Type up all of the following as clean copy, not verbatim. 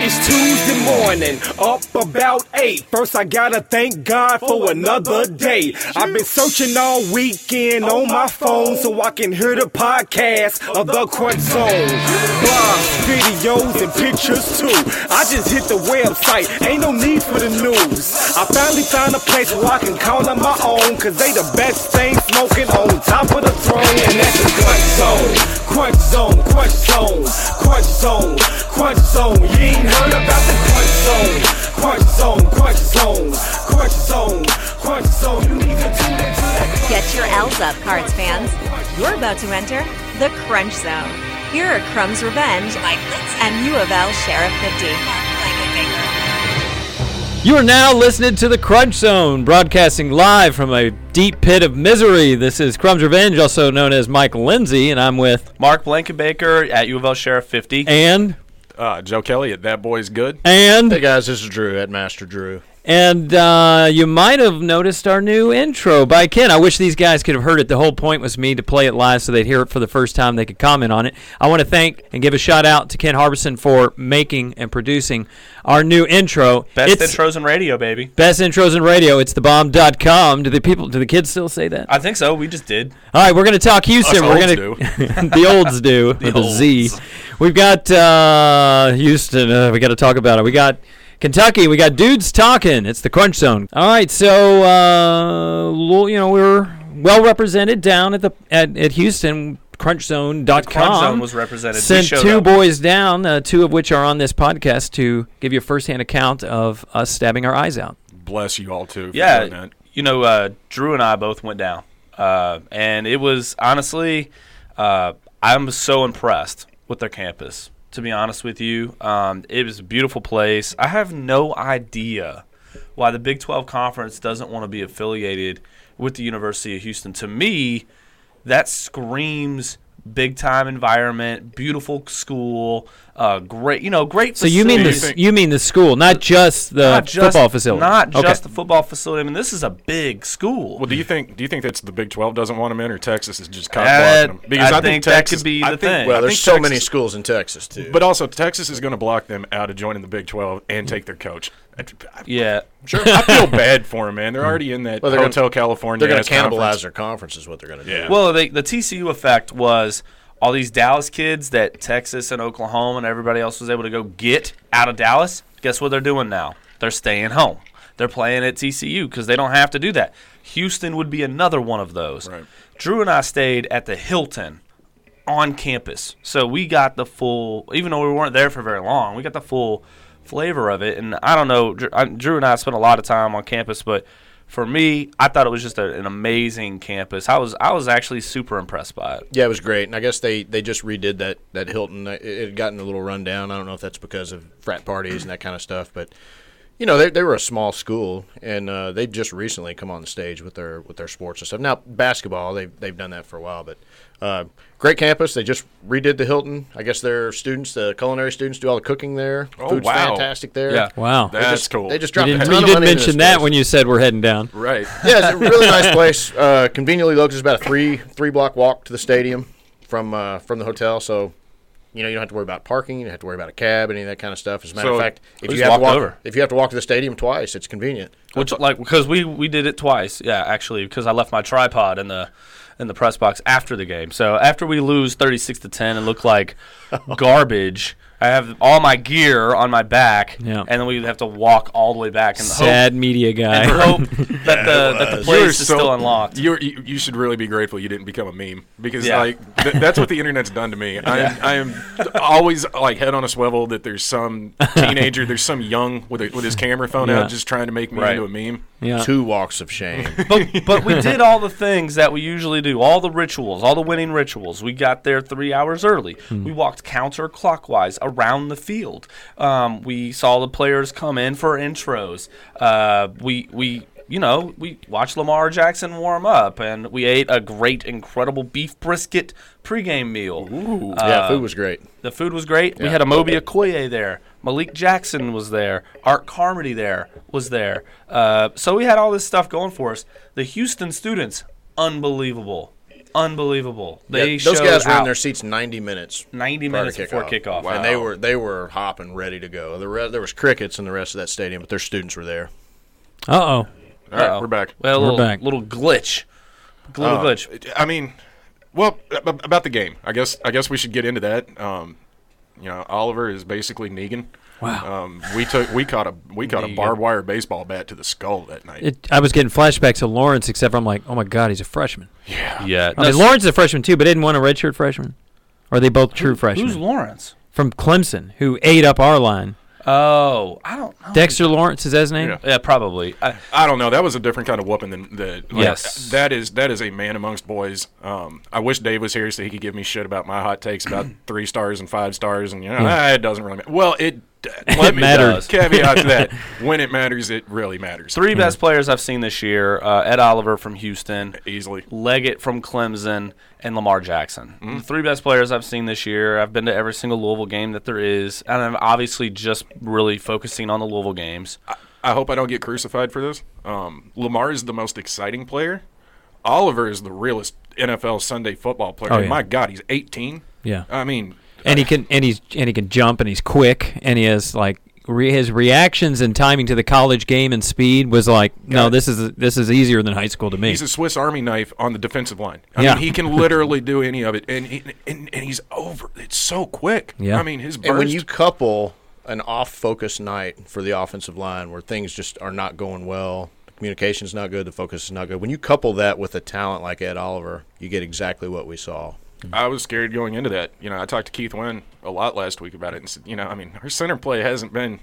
It's Tuesday morning, up about 8. First I gotta thank God for another day. I've been searching all weekend on my phone so I can hear the podcast of the Crunch Zone. Blogs, videos, and pictures too. I just hit the website, ain't no need for the news. I finally found a place where I can call them my own, cause they the best thing smoking on top of the throne. And that's the Crunch Zone. Crunch Zone, Crunch Zone, Crunch Zone, Crunch Zone. You ain't heard about the Crunch Zone. Crunch Zone, Crunch Zone, Crunch Zone, Crunch Zone. You need to tune into that. Get your L's up, Cards fans. You're about to enter the Crunch Zone. Here are Crumb's Revenge, Mike Litz, and U of L Sheriff 50. You are now listening to the Crunch Zone, broadcasting live from a deep pit of misery. This is Crumb's Revenge, also known as Mike Lindsay, and I'm with Mark Blankenbaker at U of L Sheriff 50. And Joe Kelly at That Boy's Good. And hey guys, this is Drew at Master Drew. And you might have noticed our new intro by Ken. I wish these guys could have heard it. The whole point was me to play it live so they'd hear it for the first time. They could comment on it. I want to thank and give a shout-out to Ken Harbison for making and producing our new intro. Best intros in radio, baby. Best intros in radio. It's thebomb.com. Do the kids still say that? I think so. We just did. All right, we're going to talk Houston. Us We're going to the olds do with a Z. We've got Houston. We got to talk about it. We got Kentucky, we got dudes talking. It's the Crunch Zone. All right, so we're well represented down at Houston. CrunchZone.com. The Crunch Zone was represented. Sent two boys down, two of which are on this podcast, to give you a first-hand account of us stabbing our eyes out. Bless you all too. For yeah, doing that. Drew and I both went down, and it was honestly, I'm so impressed with their campus. To be honest with you, it was a beautiful place. I have no idea why the Big 12 Conference doesn't want to be affiliated with the University of Houston. To me, that screams big-time environment, beautiful school, great facilities. So you mean the school, not just the football facility? Not just the football facility. I mean, this is a big school. Well, do you think that's the Big 12 doesn't want them in, or Texas is just blocking them? Because I think Texas, that could be the thing. Well, there's so many schools in Texas too. But also, Texas is going to block them out of joining the Big 12 and take their coach. Yeah. Sure. I feel bad for them, man. They're already in that Hotel California. They're going to cannibalize their conference is what they're going to do. Yeah. Well, the TCU effect was all these Dallas kids that Texas and Oklahoma and everybody else was able to go get out of Dallas. Guess what they're doing now? They're staying home. They're playing at TCU because they don't have to do that. Houston would be another one of those. Right. Drew and I stayed at the Hilton on campus. So we got the full, even though we weren't there for very long, we got the full flavor of it. And I don't know, Drew and I spent a lot of time on campus, but for me, I thought it was just an amazing campus. I was actually super impressed by it. Yeah, it was great. And I guess they just redid that Hilton. It had gotten a little run down. I don't know if that's because of frat parties and that kind of stuff, but they were a small school, and they've just recently come on the stage with their sports and stuff. Now basketball, they've done that for a while, but great campus. They just redid the Hilton. I guess their students, the culinary students, do all the cooking there. Oh, Food's wow. fantastic there. Yeah. Wow. That's cool. They just dropped a ton You of didn't money into mention this that place. when you said we're heading down. Right. Yeah, it's a really nice place. Conveniently located. It's about a three block walk to the stadium from the hotel. So, you don't have to worry about parking. You don't have to worry about a cab, any of that kind of stuff. As a matter of fact, if you have to walk to the stadium twice, it's convenient. Because we did it twice. Yeah, actually, because I left my tripod in the press box after the game. So after we lose 36-10 and look like garbage, I have all my gear on my back, and then we have to walk all the way back. And Sad media guy. And hope that the place is still unlocked. You should really be grateful you didn't become a meme, because that's what the internet's done to me. I am always head on a swivel that there's some teenager, there's some young with his camera phone out just trying to make me into a meme. Yeah. 2 walks of shame. But we did all the things that we usually do, all the rituals, all the winning rituals. We got there 3 hours early. We walked counterclockwise around the field. We saw the players come in for intros. We watched Lamar Jackson warm up, and we ate a great, incredible beef brisket pregame meal. Ooh. Yeah, food was great. The food was great. Yeah. We had Amobi Okoye there. Malik Jackson was there. Art Carmody was there. So we had all this stuff going for us. The Houston students, unbelievable. unbelievable. Those guys were in their seats 90 minutes. 90 minutes before kickoff. Wow. And they were hopping, ready to go. There was crickets in the rest of that stadium, but their students were there. Uh-oh. All right, we're back. Well, we're back. Little glitch. Glitch. I mean, well, about the game, I guess we should get into that. Oliver is basically Negan. Wow. We caught a barbed wire baseball bat to the skull that night. I was getting flashbacks of Lawrence, except I'm like, oh my God, he's a freshman. Yeah. I mean, Lawrence is a freshman too, but didn't want a redshirt freshman. Or are they both true freshmen? Who's Lawrence? From Clemson, who ate up our line. Oh, I don't know. Dexter Lawrence, is that his name? Yeah, probably. I don't know. That was a different kind of whooping than the. Yes. That is a man amongst boys. I wish Dave was here so he could give me shit about my hot takes about 3 stars and 5 stars, and it doesn't really matter. Well, it matters. Caveat to that: when it matters, it really matters. 3 best players I've seen this year: Ed Oliver from Houston, easily, Leggett from Clemson, and Lamar Jackson. The 3 best players I've seen this year. I've been to every single Louisville game that there is, and I'm obviously just really focusing on the Louisville games. I hope I don't get crucified for this. Lamar is the most exciting player. Oliver is the realest NFL Sunday football player. Oh, yeah. My God, he's 18. Yeah. I mean, and he can jump, and he's quick, and he has like his reactions and timing to the college game and speed was like, no, this is easier than high school to me. He's a Swiss Army knife on the defensive line. I mean, he can literally do any of it, and he's over. It's so quick. Yeah. I mean, his burst. And when you couple an off-focus night for the offensive line where things just are not going well, the communication's not good, the focus is not good. When you couple that with a talent like Ed Oliver, you get exactly what we saw. I was scared going into that. I talked to Keith Wynn a lot last week about it and said, our center play hasn't been,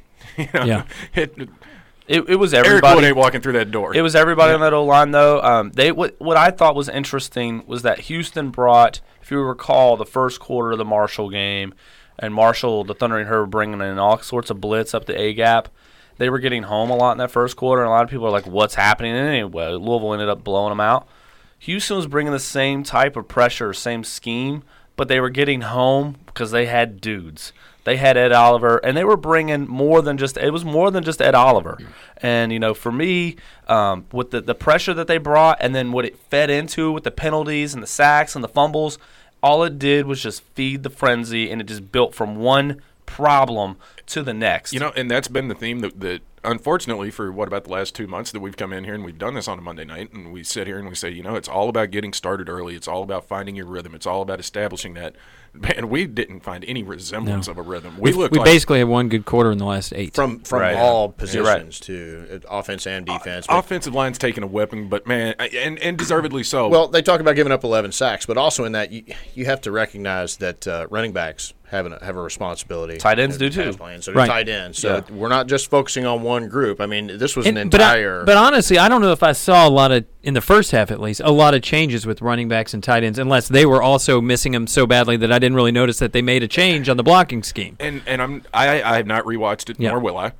It was Eric everybody. Wood ain't walking through that door. It was everybody on that O-line, though. What I thought was interesting was that Houston brought, if you recall, the first quarter of the Marshall game, and Marshall, the Thundering Herd, were bringing in all sorts of blitz up the A-gap. They were getting home a lot in that first quarter, and a lot of people are like, what's happening? And anyway, Louisville ended up blowing them out. Houston was bringing the same type of pressure, same scheme, but they were getting home because they had dudes. They had Ed Oliver, and they were bringing more than just Ed Oliver. And, for me, with the pressure that they brought and then what it fed into with the penalties and the sacks and the fumbles, all it did was just feed the frenzy, and it just built from one problem to the next. And that's been the theme that unfortunately for about the last 2 months that we've come in here and we've done this on a Monday night, and we sit here and we say, it's all about getting started early. It's all about finding your rhythm. It's all about establishing that. Man, we didn't find any resemblance of a rhythm. We basically had one good quarter in the last 8. From all positions, too, offense and defense. Offensive line's taking a whipping, but, man, and deservedly so. Well, they talk about giving up 11 sacks, but also in that you have to recognize that running backs have a responsibility. Tight ends do, too. So tight ends. So we're not just focusing on one group. I mean, this was an entire – But honestly, I don't know if I saw a lot of – in the first half at least, a lot of changes with running backs and tight ends, unless they were also missing them so badly that I didn't really notice that they made a change on the blocking scheme. And I have not rewatched it, nor will I.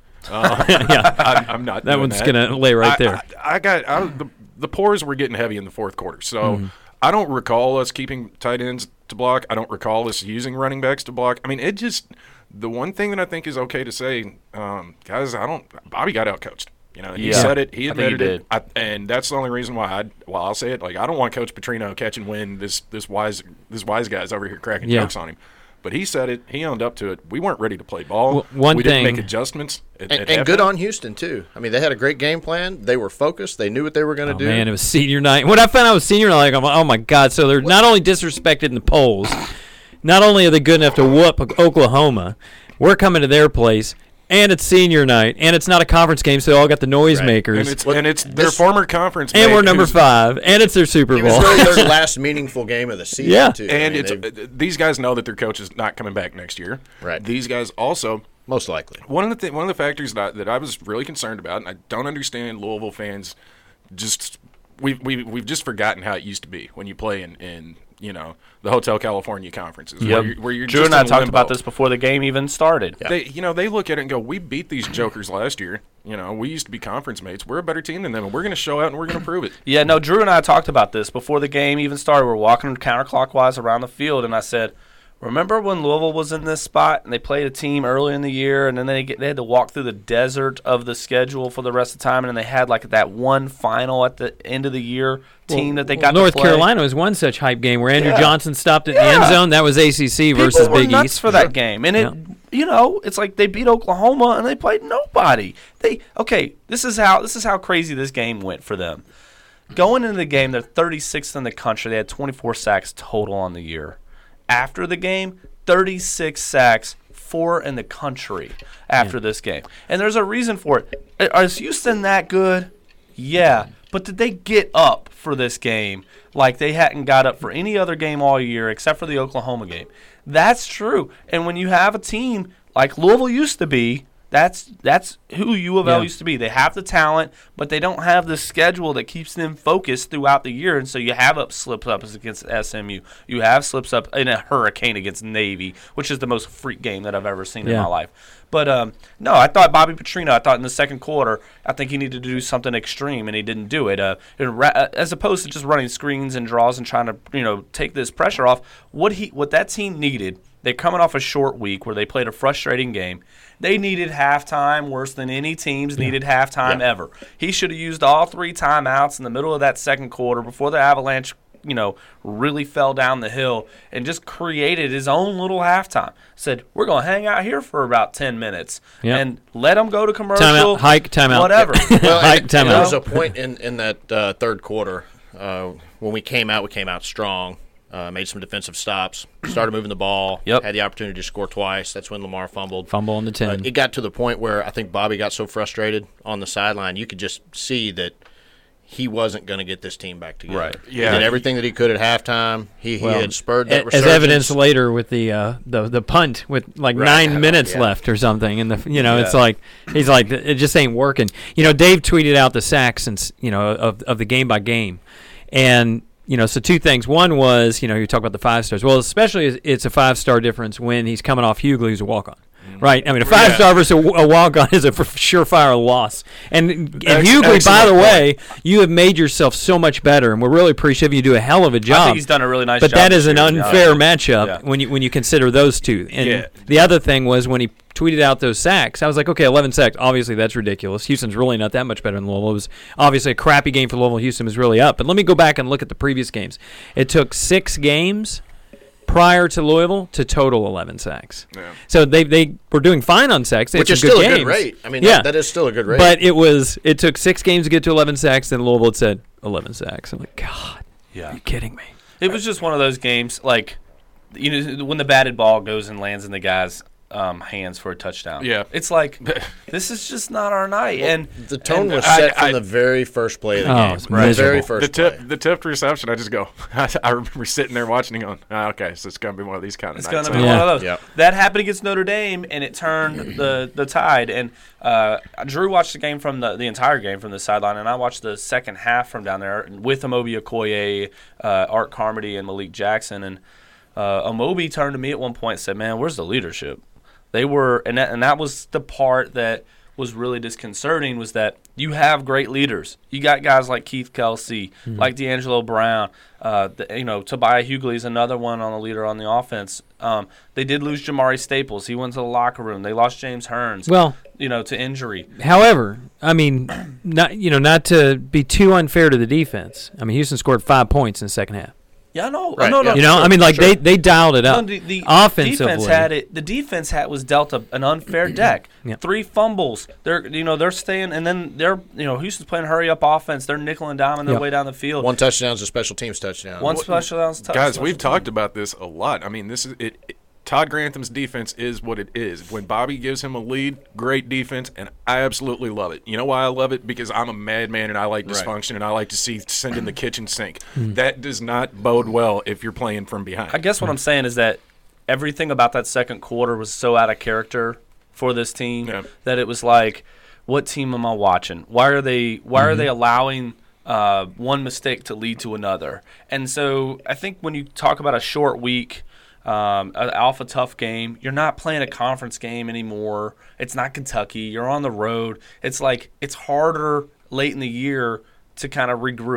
I'm not. That one's going to lay right there. The pores were getting heavy in the fourth quarter, so I don't recall us keeping tight ends to block. I don't recall us using running backs to block. I mean, it just the one thing that I think is okay to say, guys. Bobby got outcoached. He said it. He admitted it, and that's the only reason why I'll say it. Like, I don't want Coach Petrino catching wind. This wise guy's over here cracking jokes on him. But he said it. He owned up to it. We weren't ready to play ball. We didn't make adjustments. And good on Houston, too. I mean, they had a great game plan. They were focused. They knew what they were going to do. Man, it was senior night. When I found out it was senior night, I'm like, oh, my God. So they're not only disrespected in the polls, not only are they good enough to whoop Oklahoma, we're coming to their place. And it's senior night, and it's not a conference game, so they all got the noisemakers. And it's their former conference. And we're number 5, and it's their Super Bowl. It was really their last meaningful game of the season, too. And these guys know that their coach is not coming back next year. Right. These guys also most likely. One of the factors that I was really concerned about, and I don't understand Louisville fans. We've just forgotten how it used to be when you play in the Hotel California conferences. Yep. Where you're Drew just and I in talked limbo. about this before the game even started. Yeah. They look at it and go, we beat these jokers last year. We used to be conference mates. We're a better team than them, and we're going to show out and we're going to prove it. Yeah, no, Drew and I talked about this before the game even started. We're walking counterclockwise around the field, and I said, Remember when Louisville was in this spot and they played a team early in the year, and then they had to walk through the desert of the schedule for the rest of the time, and then they had like that one final at the end of the year team that they got North to play. Carolina was one such hype game where Andrew Johnson stopped at the end zone. That was ACC versus People were Big nuts East for that game, and it's like they beat Oklahoma and they played nobody. This is how crazy this game went for them. Going into the game, they're 36th in the country. They had 24 sacks total on the year. After the game, 36 sacks, 4 in the country after this game. And there's a reason for it. Is Houston that good? Yeah. But did they get up for this game like they hadn't got up for any other game all year except for the Oklahoma game? That's true. And when you have a team like Louisville used to be, that's who U of L used to be. They have the talent, but they don't have the schedule that keeps them focused throughout the year. And so you have slip-ups against SMU. You have slips-up in a hurricane against Navy, which is the most freak game that I've ever seen in my life. But, no, I thought Bobby Petrino, in the second quarter, I think he needed to do something extreme, and he didn't do it. As opposed to just running screens and draws and trying to, take this pressure off, what that team needed, they're coming off a short week where they played a frustrating game. They needed halftime worse than any teams needed halftime ever. He should have used all 3 timeouts in the middle of that second quarter before the Avalanche, really fell down the hill and just created his own little halftime. Said, we're going to hang out here for about 10 minutes and let them go to commercial. Timeout. Whatever. Timeout. There was a point in that third quarter when we came out strong. Made some defensive stops, started moving the ball, had the opportunity to score twice. That's when Lamar fumbled. Fumble on the 10. It got to the point where I think Bobby got so frustrated on the sideline, you could just see that he wasn't going to get this team back together. Right. Yeah. He did everything that he could at halftime. He had spurred that resurgence. As evidenced later with the punt with 9 minutes left or something, and it's like he's like it just ain't working. Dave tweeted out the sacks since of the game by game, and. So 2 things. One was, you talk about the 5 stars. Well, especially it's a 5-star difference when he's coming off Hughley, who's a walk-on. Right? I mean, a 5-star versus a walk-on is a surefire loss. And Hughley, by the way, you have made yourself so much better, and we're really appreciative. You do a hell of a job. I think he's done a really nice job. But that is an unfair matchup when you consider those 2. And the other thing was when he tweeted out those sacks, I was like, okay, 11 sacks. Obviously, that's ridiculous. Houston's really not that much better than Louisville. It was obviously a crappy game for Louisville. Houston was really up. But let me go back and look at the previous games. It took 6 games prior to Louisville to total 11 sacks. Yeah. So they were doing fine on sacks. Which is still a good rate. I mean, that is still a good rate. But it took 6 games to get to 11 sacks, then Louisville had said 11 sacks. I'm like, God, are you kidding me? It was just one of those games, like, when the batted ball goes and lands in the guy's hands for a touchdown. Yeah. It's like, this is just not our night. And the tone was set from the very first play of the game. Right. The very first play. The tipped reception, I just go, I remember sitting there watching and going, okay, so it's going to be one of these kind of nights. It's going to be one of those. Yep. That happened against Notre Dame, and it turned the tide. And Drew watched the game from the entire game from the sideline, and I watched the second half from down there with Amobi Okoye, Art Carmody, and Malik Jackson. And Amobi turned to me at one point and said, man, where's the leadership? They were, and that was the part that was really disconcerting, was that you have great leaders. You got guys like Keith Kelsey, like D'Angelo Brown. Tobiah Hughley is another one on the leader on the offense. They did lose Jamari Staples. He went to the locker room. They lost James Hearns. Well, to injury. However, I mean, not to be too unfair to the defense. I mean, Houston scored 5 points in the second half. Yeah, I know. Right, no. I mean, like they dialed it up. The offensively, the defense was dealt an unfair deck. 3 fumbles. They're staying, and then Houston's playing hurry up offense. They're nickel and diming their way down the field. 1 touchdown is a special teams touchdown. One special touchdown. Guys, we've talked about this a lot. I mean, this is it. Todd Grantham's defense is what it is. When Bobby gives him a lead, great defense, and I absolutely love it. You know why I love it? Because I'm a madman and I like dysfunction and I like to see send in the kitchen sink. That does not bode well if you're playing from behind. I guess what I'm saying is that everything about that second quarter was so out of character for this team that it was like, what team am I watching? Why are they allowing one mistake to lead to another? And so I think when you talk about a short week, an alpha tough game, you're not playing a conference game anymore. It's not Kentucky. You're on the road. It's like it's harder late in the year to kind of regroup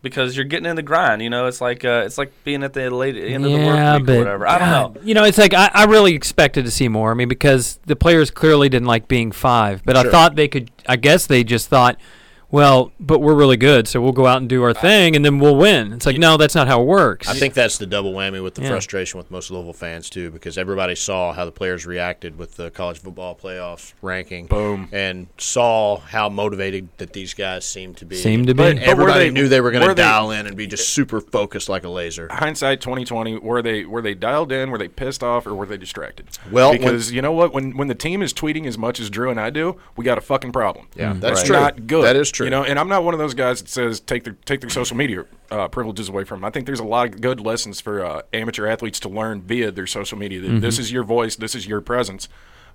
because you're getting in the grind. It's like being at the late end of the work week or whatever. I don't know. It's like I really expected to see more. I mean, because the players clearly didn't like being 5, but I thought they could. I guess they just thought, well, but we're really good, so we'll go out and do our thing, and then we'll win. It's like, no, that's not how it works. I think that's the double whammy with the frustration with most Louisville fans, too, because everybody saw how the players reacted with the college football playoffs ranking. Boom. And saw how motivated that these guys seemed to be. But everybody knew they were going to dial in and be just super focused like a laser. Hindsight 2020, were they dialed in, were they pissed off, or were they distracted? Well, because you know what? When the team is tweeting as much as Drew and I do, we got a fucking problem. Yeah, that's It's true. not good. That is true. And I'm not one of those guys that says take their social media privileges away from them. I think there's a lot of good lessons for amateur athletes to learn via their social media. That This is your voice. This is your presence.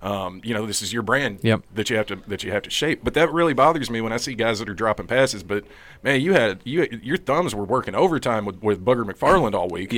This is your brand that you have to shape. But that really bothers me when I see guys that are dropping passes. But man, your thumbs were working overtime with Booger McFarland all week.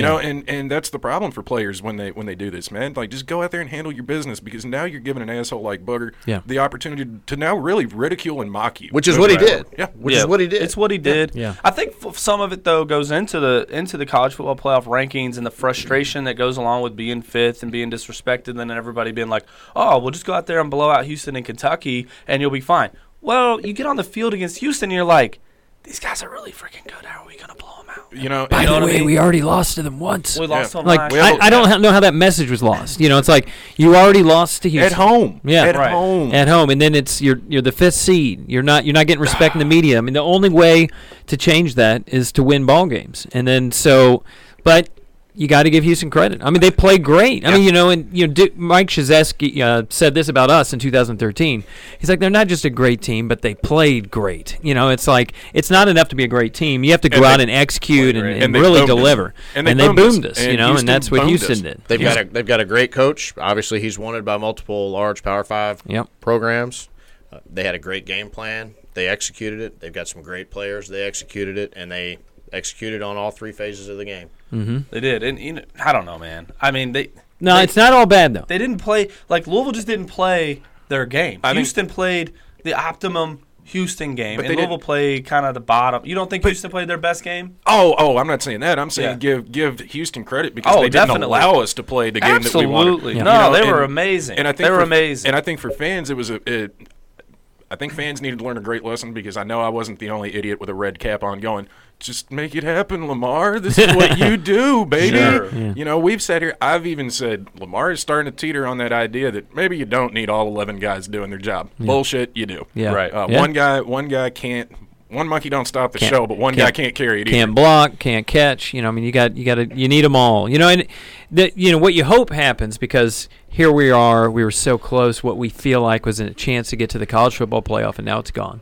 And that's the problem for players when they do this, man. Like, just go out there and handle your business, because now you're giving an asshole like Booger the opportunity to now really ridicule and mock you. Which is what he did. Yeah, which is what he did. It's what he did. Yeah. I think some of it though goes into the college football playoff rankings and the frustration that goes along with being 5th and being disrespected, and then everybody being like, oh, we'll just go out there and blow out Houston and Kentucky, and you'll be fine. Well, you get on the field against Houston, and you're like, these guys are really freaking good. How are we going to blow them out? By the way, we already lost to them once. We lost to them like, last I don't know how that message was lost. It's like you already lost to Houston at home. Yeah, at home. At home, and then it's you're the 5th seed. You're not getting respect in the media. I mean, the only way to change that is to win ball games, and then but you got to give Houston credit. I mean, they played great. I mean, Mike Krzyzewski said this about us in 2013. He's like, they're not just a great team, but they played great. It's like, it's not enough to be a great team. You have to go out and execute and really deliver. And they boomed us, and Houston that's what Houston did. They've got a great coach. Obviously, he's wanted by multiple large Power 5 programs. They had a great game plan. They executed it. They've got some great players. They executed it, and they executed on all 3 phases of the game. Mm-hmm. They did, and I don't know, man. I mean, it's not all bad though. They didn't play like Louisville. Just didn't play their game. Houston played the optimum Houston game, and Louisville played kind of the bottom. You don't think Houston played their best game? Oh, I'm not saying that. I'm saying give Houston credit because they didn't allow us to play the game that we wanted. Absolutely, no, they were amazing. And I think they were amazing. And I think for fans, I think fans needed to learn a great lesson, because I know I wasn't the only idiot with a red cap on going, just make it happen, Lamar. This is what you do, baby. Sure. Yeah. We've sat here. I've even said Lamar is starting to teeter on that idea that maybe you don't need all 11 guys doing their job. Yeah. Bullshit, you do. Yeah. Right. One guy can't. One monkey don't stop the show, but one guy can't carry it. Can't block, can't catch. I mean, you need them all. And what you hope happens, because here we were so close. What we feel like was a chance to get to the college football playoff, and now it's gone.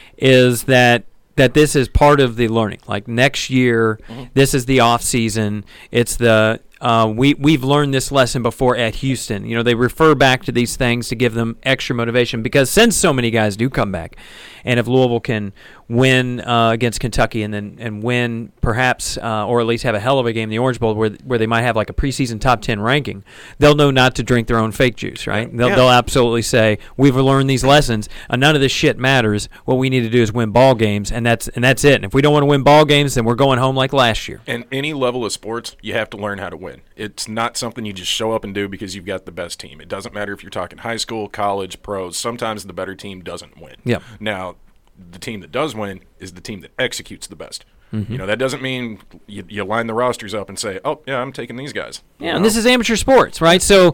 Is that this is part of the learning? Like next year, this is the off season. It's the we've learned this lesson before at Houston. They refer back to these things to give them extra motivation, because since so many guys do come back, and if Louisville can win against Kentucky and win perhaps or at least have a hell of a game in the Orange Bowl where they might have like a preseason top 10 ranking, they'll know not to drink their own fake juice, right? They'll absolutely say, we've learned these lessons, and none of this shit matters. What we need to do is win ball games, and that's it. And if we don't want to win ball games, then we're going home like last year. And any level of sports, you have to learn how to win. It's not something you just show up and do because you've got the best team. It doesn't matter if you're talking high school, college, pros. Sometimes the better team doesn't win. Yep. Now, the team that does win is the team that executes the best. That doesn't mean you line the rosters up and say, oh, yeah, I'm taking these guys. Yeah, and this is amateur sports, right? So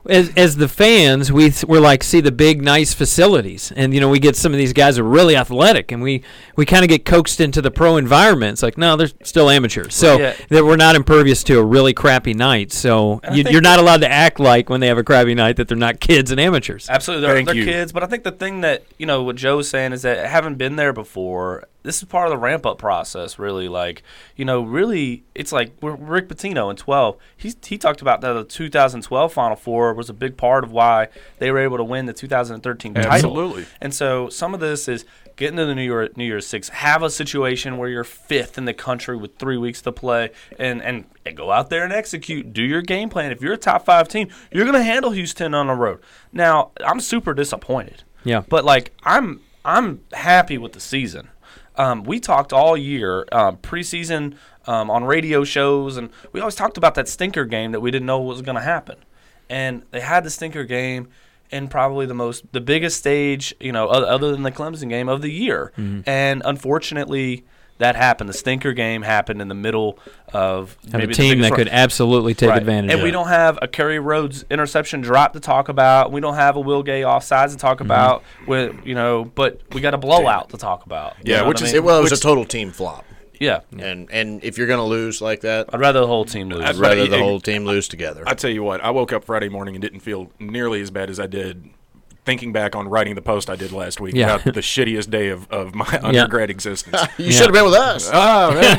as the fans, we're like, see the big, nice facilities. And, we get some of these guys are really athletic, and we kind of get coaxed into the pro environment. It's like, no, they're still amateurs. So that we're not impervious to a really crappy night. So you're not allowed to act like when they have a crappy night that they're not kids and amateurs. Absolutely, they're kids. But I think the thing that, what Joe's saying is that having been there before, this is part of the ramp-up process, really. Like, really, it's like Rick Pitino in 12. He talked about that the 2012 Final Four was a big part of why they were able to win the 2013 title. Absolutely. And so some of this is getting to the New Year's Six, have a situation where you're 5th in the country with 3 weeks to play, and go out there and execute. Do your game plan. If you're a top 5 team, you're going to handle Houston on the road. Now, I'm super disappointed. Yeah. But, I'm happy with the season. we talked all year, preseason, on radio shows, and we always talked about that stinker game that we didn't know was going to happen. And they had the stinker game in probably the biggest stage, other than the Clemson game of the year. Mm-hmm. And unfortunately, that happened. The stinker game happened in the middle of a team that could absolutely take advantage of it. And we don't have a Kerry Rhodes interception drop to talk about. We don't have a Will Gay offsides to talk about. But we got a blowout to talk about. Yeah, it was a total team flop. Yeah. And if you're going to lose like that, I'd rather the whole team lose. I'd rather the whole team lose together. I tell you what, I woke up Friday morning and didn't feel nearly as bad as I did thinking back on writing the post I did last week about the shittiest day of my undergrad existence. You should have been with us. Oh, man.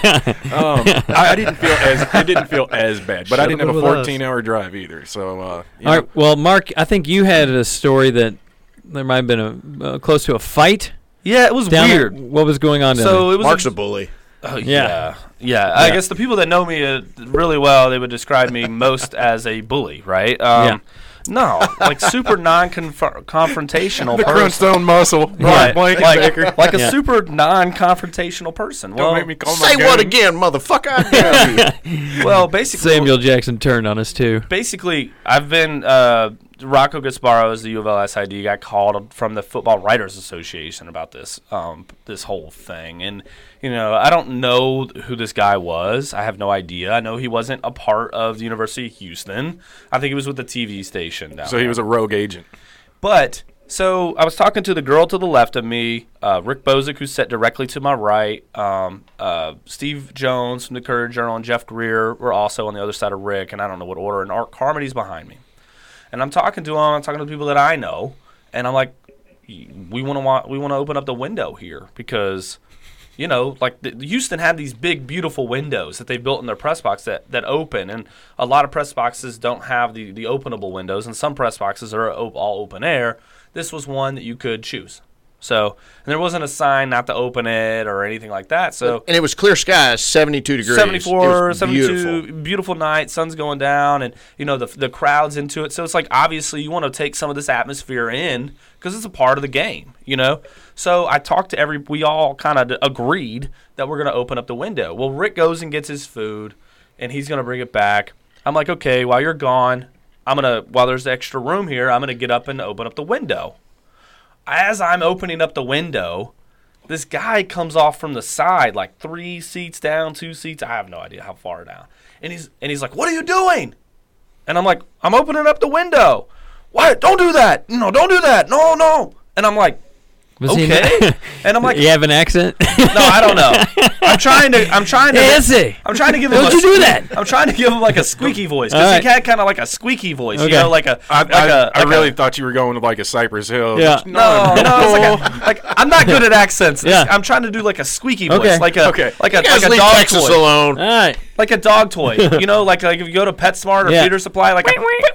It didn't feel as bad, but I didn't have a 14-hour drive either. So, all right. Well, Mark, I think you had a story that there might have been close to a fight. Yeah, it was weird. What was going on down there? It was Mark's a bully. Yeah. I guess the people that know me really well, they would describe me most as a bully, right? No, like super non-confrontational the person. crunch zone muscle. Right. Like a super non-confrontational person. Don't make me call Say what again, motherfucker? I dare you. Well, basically, Samuel Jackson turned on us, too. Basically, I've been Rocco Gasparos, the U of L SID, got called from the Football Writers Association about this whole thing. And, I don't know who this guy was. I have no idea. I know he wasn't a part of the University of Houston. I think he was with the TV station down there. He was a rogue agent. But, so I was talking to the girl to the left of me, Rick Bozick, who sat directly to my right. Steve Jones from the Courier Journal and Jeff Greer were also on the other side of Rick, and I don't know what order. And Art Carmody's behind me. And I'm talking to him. I'm talking to the people that I know, and I'm like, we want to open up the window here because, Houston had these big, beautiful windows that they built in their press box that open, and a lot of press boxes don't have the openable windows, and some press boxes are all open air. This was one that you could choose. So, and there wasn't a sign not to open it or anything like that. So, and it was clear skies, 72 degrees. 74, 72, beautiful night, sun's going down, and, the crowd's into it. So it's like, obviously, you want to take some of this atmosphere in because it's a part of the game, So I talked to we all kind of agreed that we're going to open up the window. Well, Rick goes and gets his food, and he's going to bring it back. I'm like, okay, while you're gone, while there's extra room here, I'm going to get up and open up the window. As I'm opening up the window, this guy comes off from the side, like 3 seats down, 2 seats. I have no idea how far down. And he's like, "What are you doing?" And I'm like, "I'm opening up the window." "What? Don't do that. No, don't do that. No." And I'm like, okay. And I'm like, you have an accent? No, I don't know. I'm trying to. Hey, I'm trying to give him. Don't you do that? I'm trying to give him like a squeaky voice because he had kind of like a squeaky voice, okay. I really thought you were going with like a Cypress Hill. Yeah. No. It's I'm not good at accents. Yeah. I'm trying to do like a squeaky voice, like a dog Texas toy. Alone. All right. Like a dog toy, like if you go to PetSmart or Feeder Supply, like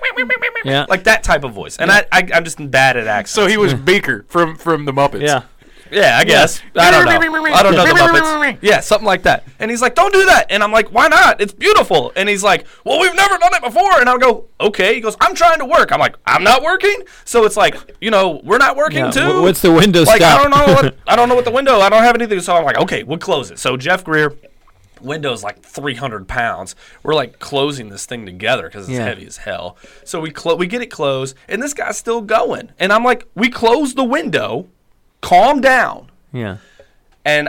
like that type of voice. And I'm just bad at accents. So he was Beaker from the Muppets. Yeah, I guess. I don't know the Muppets. Yeah, something like that. And he's like, "Don't do that." And I'm like, "Why not? It's beautiful." And he's like, "Well, we've never done it before." And I'll go, "Okay." He goes, "I'm trying to work." I'm like, "I'm not working?" So it's like, we're not working too. What's the window stop? I don't know what the window. I don't have anything. So I'm like, "Okay, we'll close it." So Jeff Greer, window's like 300 pounds. We're like closing this thing together because it's heavy as hell. So we get it closed, and this guy's still going. And I'm like, we closed the window. Calm down. Yeah. And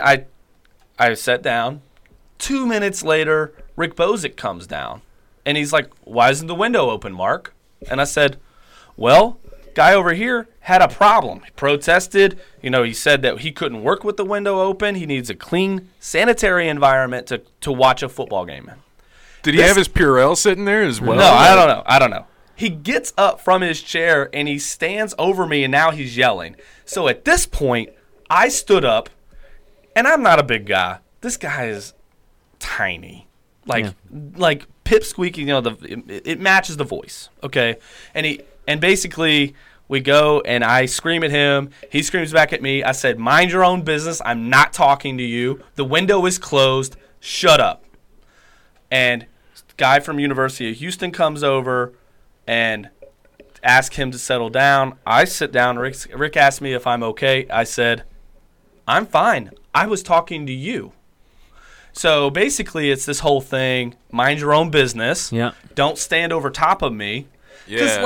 I sat down. 2 minutes later, Rick Bozick comes down. And he's like, "Why isn't the window open, Mark?" And I said, "Well, guy over here had a problem. He protested. He said that he couldn't work with the window open. He needs a clean, sanitary environment to watch a football game in." Did he have his Purell sitting there as well? No, I don't know. He gets up from his chair, and he stands over me, and now he's yelling. So at this point, I stood up, and I'm not a big guy. This guy is tiny. Like pipsqueaky, it matches the voice, okay? And basically, we go, and I scream at him. He screams back at me. I said, "Mind your own business. I'm not talking to you. The window is closed. Shut up." And guy from University of Houston comes over and ask him to settle down. I sit down. Rick asked me if I'm okay. I said, I'm fine. I was talking to you. So basically, it's this whole thing: mind your own business. Yeah. Don't stand over top of me. Yeah,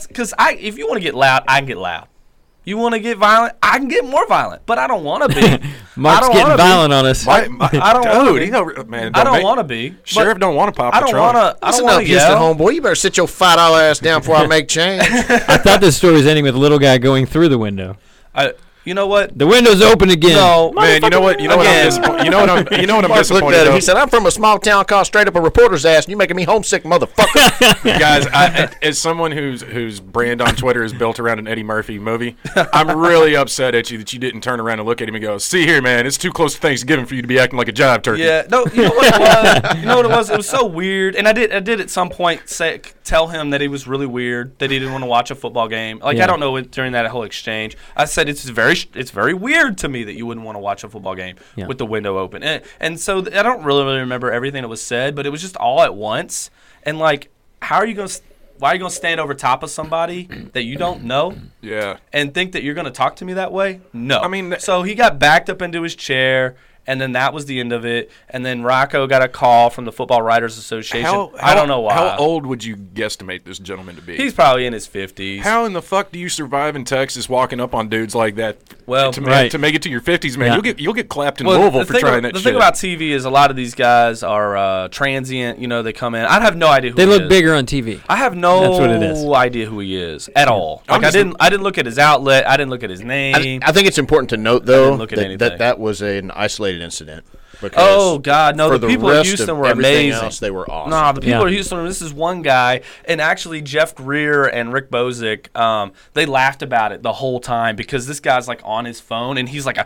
If you want to get loud, I can get loud. You want to get violent, I can get more violent, but I don't want to be. Mark's getting violent on us. I don't want to be. Man, I don't want to be. Sheriff don't want to pop I the don't trunk. want to. I don't Listen want up, to Houston yell. homeboy. You better sit your $5 ass down before I make change. I thought this story was ending with the little guy going through the window. You know what? The window's open again. No, Man, you know what? You know what? I'm disappointed. You know what I'm Mark looked disappointed at him. about? He said, "I'm from a small town called straight up a reporter's ass, and you making me homesick, motherfucker." Guys, as someone whose brand on Twitter is built around an Eddie Murphy movie, I'm really upset at you that you didn't turn around and look at him and go, "See here, man, it's too close to Thanksgiving for you to be acting like a jive turkey." Yeah, no. You know what it was? You know what it was? It was so weird, and I did at some point tell him that he was really weird, that he didn't want to watch a football game. Like I don't know during that whole exchange, I said it's very weird to me that you wouldn't want to watch a football game with the window open, and so I don't really remember everything that was said, but it was just all at once. And like, why are you going to stand over top of somebody that you don't know? Yeah. And think that you're going to talk to me that way? No. I mean, so he got backed up into his chair, and then that was the end of it. And then Rocco got a call from the Football Writers Association. I don't know why. How old would you guesstimate this gentleman to be? He's probably in his 50s. How in the fuck do you survive in Texas walking up on dudes like that? Well, to make it to your 50s, man, you'll get clapped in Well, Louisville for trying that shit. The thing about TV is a lot of these guys are transient. You know, they come in. I have no idea who They he look is. bigger on TV. I have no That's what it is. idea who he is at all. I'm Like just I didn't look at his outlet. I didn't look at his name. I think it's important to note, I though, didn't look at anything. that was an isolated incident. Oh God, no! For The the people of rest Houston of were everything amazing. else, they were awesome. No, the people Yeah. of Houston. This is one guy, and actually Jeff Greer and Rick Bozick, they laughed about it the whole time because this guy's like on his phone and he's like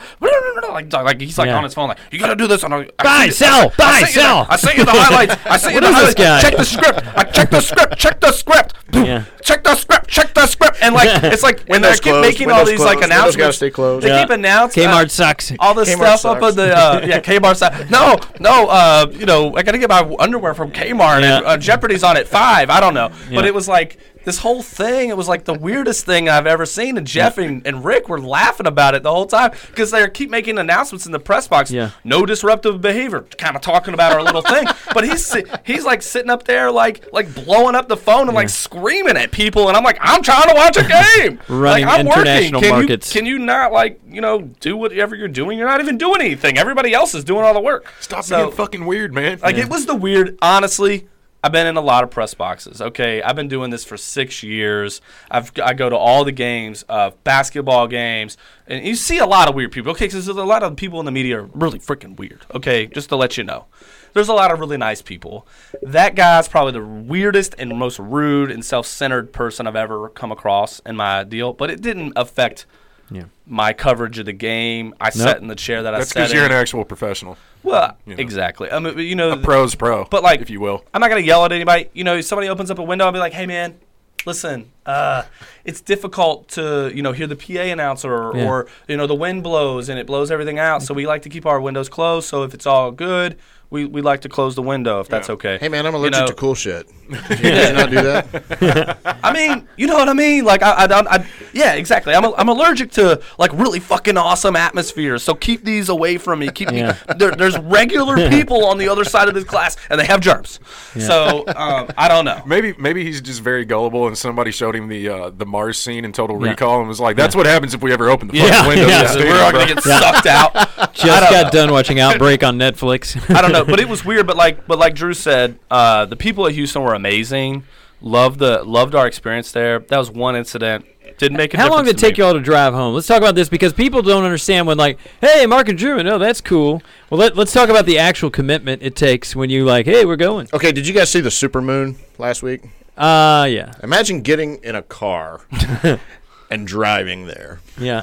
he's like Yeah. on his phone like, you gotta do this. Buy, sell. I sent you the highlights. I sent you What the is this highlights. guy? Check the script. Check the script. Check the script. Yeah. Check the script. Check the script. And like it's like when they Windows keep closed, making all windows these like closed, windows announcements. gotta stay closed. They Yeah. keep announcing Kmart sucks. all this Kmart stuff up sucks. on the Kmart side. No, you know, I gotta get my underwear from Kmart Yeah. and Jeopardy's on at 5. I don't know, but Yeah. it was like this whole thing. It was like the weirdest thing I've ever seen. And Jeff and Rick were laughing about it the whole time because they keep making announcements in the press box. Yeah. No disruptive behavior, kind of talking about our little thing. But he's like sitting up there like blowing up the phone and like screaming at people. And I'm like, I'm trying to watch a game. Running like, I'm international working. markets. Can you not like do whatever you're doing? You're not even doing anything. Everybody else is doing all the work. Stop So, being fucking weird, man. like it was the weird. Honestly, I've been in a lot of press boxes. Okay, I've been doing this for 6 years. I go to all the games, basketball games, and you see a lot of weird people. Okay, because there's a lot of people in the media are really freaking weird. Okay, just to let you know, there's a lot of really nice people. That guy's probably the weirdest and most rude and self-centered person I've ever come across in my deal. But it didn't affect my coverage of the game. I sat in the chair that I That's sat in. because you're an actual professional. Well, know. exactly. I mean, A pro's pro, but like, if you will. I'm not gonna yell at anybody. Somebody opens up a window, I'll be like, "Hey, man, listen, it's difficult to hear the PA announcer or the wind blows and it blows everything out. So we like to keep our windows closed. So if it's all good, we like to close the window if that's okay." Hey, man, I'm allergic to cool shit. Did you guys not do that? I mean, you know what I mean? Like, yeah, exactly. I'm allergic to like really fucking awesome atmospheres. So keep these away from me. Keep me. There's regular people on the other side of this glass, and they have germs. So I don't know. Maybe he's just very gullible, and somebody showed him the Mars scene in Total Recall, and was like, "That's what happens if we ever open the fucking windows." Yeah. of the stadium, We're all bro." gonna get sucked out. Just got done watching Outbreak on Netflix. I don't know, but it was weird. But like Drew said, the people at Houston were amazing. Loved our experience there. That was one incident. Didn't make a difference. How long did it take you all to drive home? Let's talk about this because people don't understand when like, hey, Mark and Drew, no, that's cool. Well, let's talk about the actual commitment it takes when you like, hey, we're going. Okay, did you guys see the supermoon last week? Yeah. Imagine getting in a car and driving there. Yeah.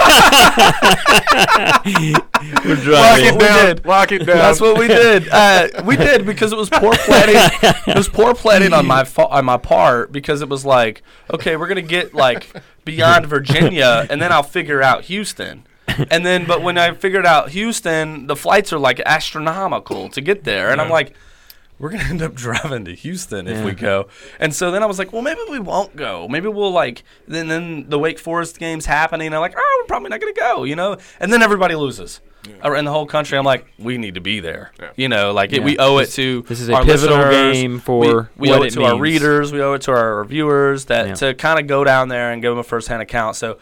We're driving. Lock it down. That's what we did. We did because it was poor planning. It was poor planning on my part because it was like, okay, we're gonna get like beyond Virginia, and then I'll figure out Houston. But when I figured out Houston, the flights are like astronomical to get there, and I'm like, we're going to end up driving to Houston if we go. And so then I was like, well, maybe we won't go. Maybe we'll then the Wake Forest game's happening. I'm like, oh, probably not going to go, And then everybody loses. In the whole country, I'm like, we need to be there. Yeah. We owe it to this is a our pivotal listeners. game for we what owe it to our means. readers. We owe it to our viewers to kind of go down there and give them a first-hand account. So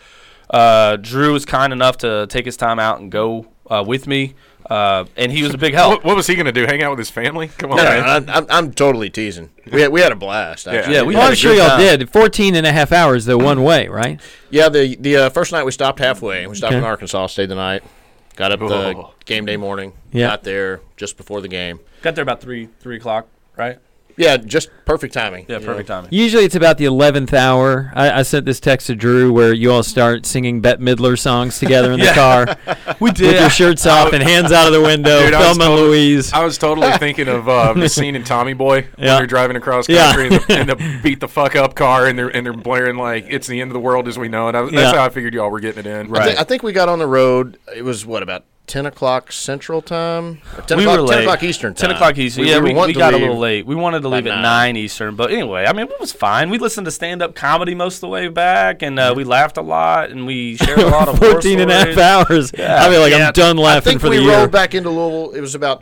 Drew was kind enough to take his time out and go with me. And he was a big help. What was he going to do? Hang out with his family? Come on, No, man. I'm totally teasing. We had a blast. Actually. Yeah, we Well, had I'm a sure good y'all time. did. 14 and a half hours, though, one way, right? Yeah, the first night we stopped halfway. We stopped Okay. in Arkansas, stayed the night, got up the Oh. game day morning, Yeah. got there just before the game. Got there about 3 o'clock, right? Yeah, just perfect timing. Yeah, you perfect know. timing. Usually it's about the 11th hour. I sent this text to Drew where you all start singing Bette Midler songs together in the car We with your shirts off and hands out of the window, Dude, Thelma and Louise. I was totally thinking of the scene in Tommy Boy when Yeah. they're driving across Yeah. country in the beat the fuck up car and they're blaring like it's the end of the world as we know it. That's Yeah. how I figured y'all were getting it in. Right. I think we got on the road. It was about 10 o'clock Central Time? Or 10 We o'clock, were 10 late. o'clock Eastern Time. 10 o'clock Eastern. We Yeah, were we wanting to got a leave little late. We wanted to leave at 9 Eastern. But anyway, I mean, it was fine. We listened to stand-up comedy most of the way back, and we laughed a lot, and we shared a lot of 14 and a half hours. Yeah. I mean, like, Yeah, I'm done I laughing think for we the year. rolled back into Louisville. It was about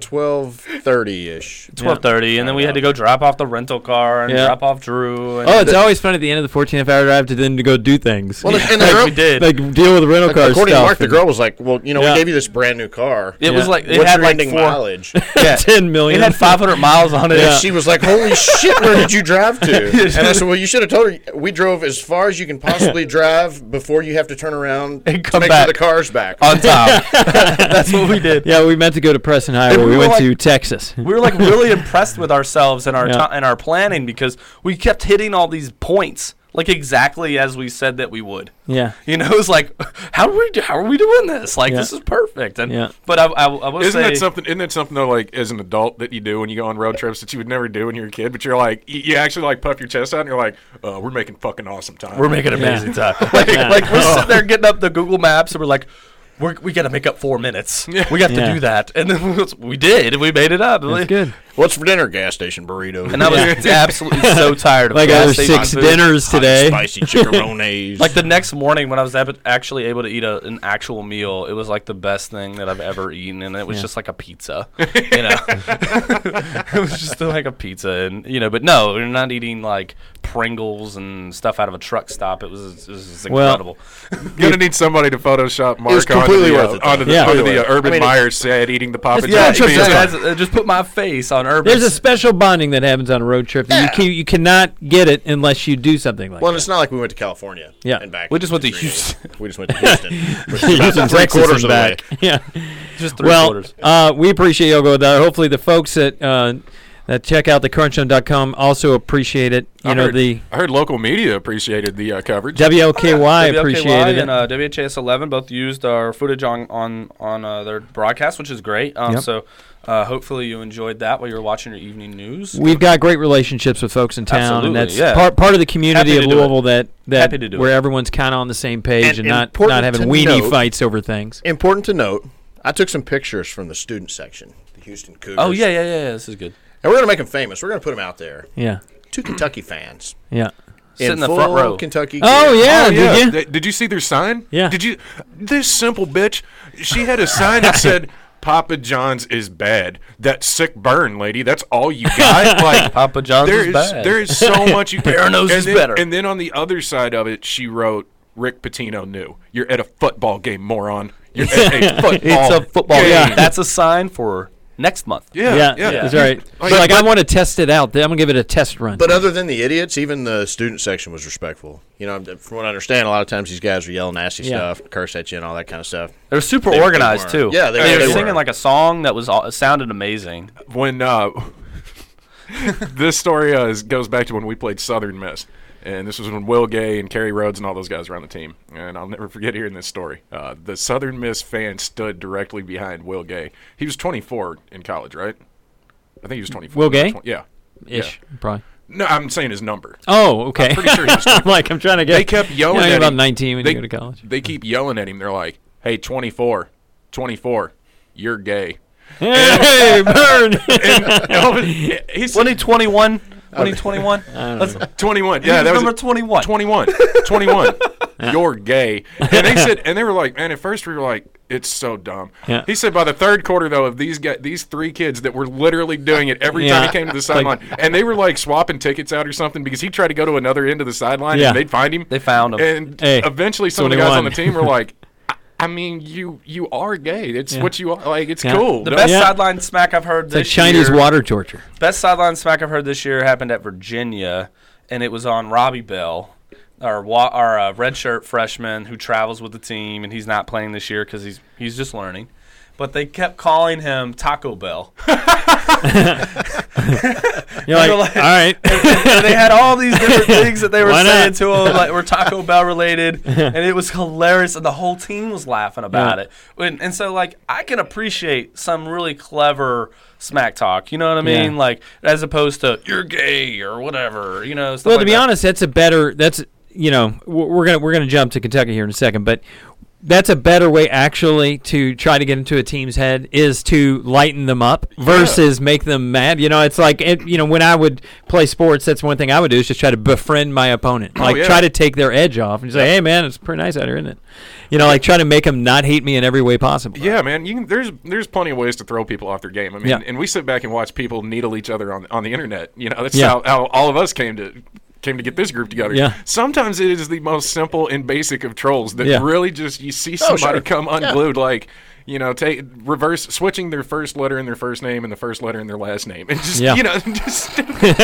12:30-ish. 12:30, and then we had to go drop off the rental car and Yeah. drop off Drew. And Oh, it's always fun at the end of the 14-and-a-half-hour drive to then to go do things. Well, and the like girl, we did. Like, deal with the rental car according stuff. to Mark, the girl was like, "Well, Yeah. we gave you this brand new car. It was like it What's had your like ending 4 mileage?" Yeah. 10 million. It had 500 miles on it. Yeah. She was like, "Holy shit, where did you drive to?" And I said, "Well, you should have told her. We drove as far as you can possibly drive before you have to turn around And to come make back. sure the car's back." On time. That's what we did. Yeah, we meant to go to Preston Highway. And we We were went like- to Texas. We were like really impressed with ourselves and our Yeah. and our planning because we kept hitting all these points like exactly as we said that we would. Yeah. It's like how are we doing this? Like Yeah. this is perfect. And Yeah. but I will Isn't say that something? Isn't that something though? Like as an adult that you do when you go on road trips that you would never do when you're a kid, but you're like you actually like puff your chest out and you're like, we're making fucking awesome time. we're making amazing time. Yeah. Like we're sitting there getting up the Google Maps and we're like. We got to make up 4 minutes. We have Yeah. to do that, and then we did. We made it up. That's good. What's for dinner? Gas station burrito. And I was absolutely so tired of Like gas other station 6 food. dinners Hot and today. spicy chickarones. Like the next morning when I was actually able to eat an actual meal, it was like the best thing that I've ever eaten, and it was just like a pizza. It was just like a pizza, and but no, we're not eating like Pringles and stuff out of a truck stop. It was incredible. Gonna need somebody to Photoshop was Mark completely onto worth the, it, though. onto the, Yeah. onto the Completely. Urban I mean, Meyer set eating the Papa Yeah, John's pizza. just put my face on Urban. There's a special bonding that happens on a road trip. That you cannot get it unless you do something like well, that. it's not like we went to California. Yeah. And back. We just went to Three Houston. days. We just went to Houston. Which is Houston, about Texas, 3/4 and of the back. way. Yeah. just 3 Well, quarters. we appreciate y'all going there. Hopefully, the folks that check out thecrunchzone.com also appreciate it. I The heard local media appreciated the coverage. WLKY appreciated and it. WHAS 11 both used our footage on their broadcast, which is great. Yep. So hopefully you enjoyed that while you were watching your evening news. We've got great relationships with folks in town, Absolutely, and that's yeah. part of the community Happy of to do Louisville that Happy to do where it. everyone's kind of on the same page and not important having to weenie note- fights over things. Important to note, I took some pictures from the student section, the Houston Cougars. Oh yeah. This is good. And we're going to make them famous. We're going to put them out there. Yeah, 2 Kentucky fans. yeah. Sit in the full front row. Kentucky Oh gear. yeah, Oh, did yeah. you? Did you see their sign? Yeah. Did you? This simple bitch. She had a sign that said, "Papa John's is bad." That sick burn, lady. That's all you got. Like Papa John's there is bad. There is so much you can. Barano's and is then, better. And then on the other side of it, she wrote, "Rick Pitino knew. You're at a football game, moron. You're at a football. It's a football game." game. That's a sign for next month. Yeah, That's right. Like, So, I want to test it out. I'm gonna give it a test run. But other than the idiots, even the student section was respectful. From what I understand, a lot of times these guys were yelling nasty Yeah. stuff, curse at you, and all that kind of stuff. They're super They organized weren't. too. Yeah, they were they singing were. like a song that sounded amazing. When this story goes back to when we played Southern Miss, and this was when Will Gay and Kerry Rhodes and all those guys were on the team. And I'll never forget hearing this story. The Southern Miss fan stood directly behind Will Gay. He was 24 in college, right? I think he was 24. Will Gay? Yeah. Ish, probably. No, I'm saying his number. Oh, okay. I'm pretty sure he was I'm like, I'm trying to get. They kept yelling you're at about him. 19 when they, you go to college. They keep yelling at him. They're like, "Hey, 24, you're gay." Hey, burn! He's 2021. 2021. I don't know. 21. He Yeah, was that was number 21. 21. 21. you're gay. And they were like, man, at first we were like, it's so dumb. Yeah. He said by the third quarter, though, of these 3 kids that were literally doing it every time he came to the sideline, and they were like swapping tickets out or something because he tried to go to another end of the sideline and they'd find him. They found him. And eventually some of the guys on the team were like, I mean, you are gay. It's what you are. Like, it's cool. The best sideline smack I've heard this year. Chinese water torture. Best sideline smack I've heard this year happened at Virginia, and it was on Robbie Bell, our redshirt freshman who travels with the team, and he's not playing this year because he's just learning. But they kept calling him Taco Bell. You're like, all right. And they had all these different things that they were saying to him, like were Taco Bell related, and it was hilarious, and the whole team was laughing about it. And so, like, I can appreciate some really clever smack talk, you know what I mean? Like, as opposed to you're gay or whatever, you know. Stuff well, like to be that. honest, we're gonna jump to Kentucky here in a second, but that's a better way actually to try to get into a team's head is to lighten them up versus make them mad. You know, it's like when I would play sports, that's one thing I would do is just try to befriend my opponent, try to take their edge off and say, "Hey, man, it's pretty nice out here, isn't it?" You know, like try to make them not hate me in every way possible. Yeah, man. There's plenty of ways to throw people off their game. I mean, and we sit back and watch people needle each other on the internet. You know, that's how all of us came to get this group together. Yeah. Sometimes it is the most simple and basic of trolls that really just you see somebody come unglued like, you know, switching their first letter in their first name and the first letter in their last name. And just, you know, just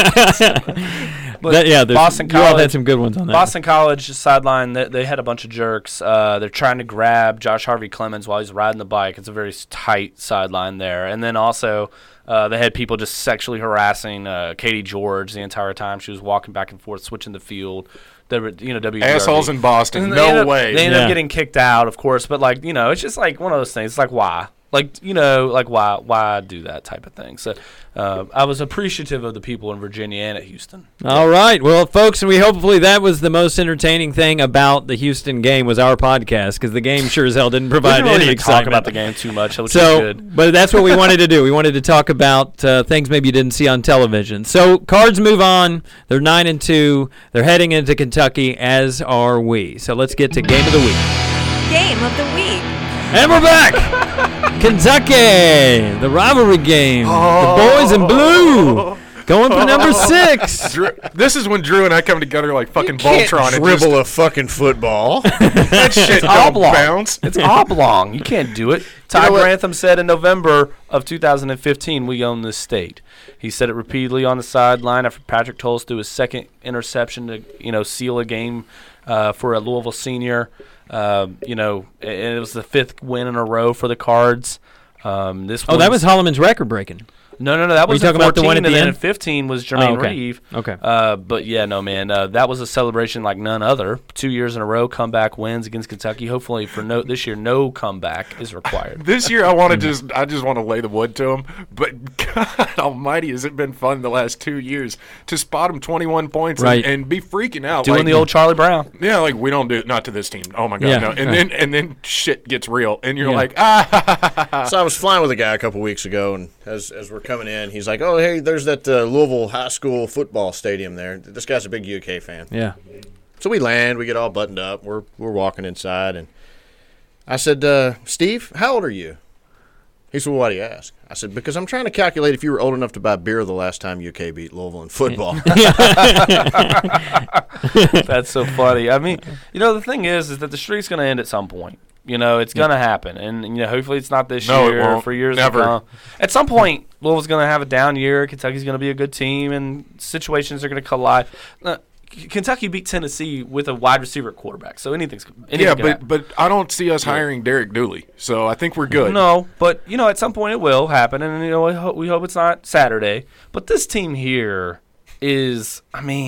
Boston College, you all had some good ones on that. Boston College sideline, they had a bunch of jerks. They're trying to grab Josh Harvey Clemens while he's riding the bike. It's a very tight sideline there. And then also they had people just sexually harassing Katie George the entire time. She was walking back and forth, switching the field. They were, WGRB. Assholes in Boston. No way. They ended up getting kicked out, of course. But, like, you know, it's just like one of those things. It's like, why? Like, you know, like why do that type of thing? So I was appreciative of the people in Virginia and at Houston. All right. Well, folks, and hopefully that was the most entertaining thing about the Houston game was our podcast because the game sure as hell didn't provide any excitement. Talk about the game too much, which is good. But that's what we wanted to do. We wanted to talk about things maybe you didn't see on television. So Cards move on. They're 9-2. They're heading into Kentucky, as are we. So let's get to Game of the Week. Game of the Week. And we're back. Kentucky, the rivalry game. The boys in blue going for number 6. This is when Drew and I come together like fucking Voltron. And dribble a fucking football. That shit don't bounce. It's oblong. You can't do it. Ty Grantham said in November of 2015, we own this state. He said it repeatedly on the sideline after Patrick Tolles threw his second interception to, seal a game for a Louisville senior. And it was the 5th win in a row for the Cards. That was Holloman's record breaking. No, that was talking 14, about the one at and the then end? in 15 was Jermaine Reeve. Okay. But yeah, no, man, that was a celebration like none other. 2 years in a row, comeback wins against Kentucky. Hopefully this year, no comeback is required. This year, I just want to lay the wood to him. But God Almighty, has it been fun the last 2 years to spot him 21 points and be freaking out, doing the old Charlie Brown. Yeah, like we don't do it, not to this team. Oh my God, no. And then shit gets real, and you're like, So I was flying with a guy a couple weeks ago, and as we're coming in, he's like, "Oh, hey, there's that Louisville High School football stadium there." This guy's a big UK fan. Yeah. So we land, we get all buttoned up, we're walking inside, and I said, "Steve, how old are you?" He said, "Well, why do you ask?" I said, "Because I'm trying to calculate if you were old enough to buy beer the last time UK beat Louisville in football." That's so funny. I mean, the thing is that the streak's going to end at some point. It's going to happen. And, hopefully it's not this year or for years to come. At some point, Louisville's going to have a down year. Kentucky's going to be a good team, and situations are going to collide. Kentucky beat Tennessee with a wide receiver quarterback, so anything can happen. but I don't see us hiring Derek Dooley, so I think we're good. No, but, at some point it will happen, and, we hope it's not Saturday. But this team here is,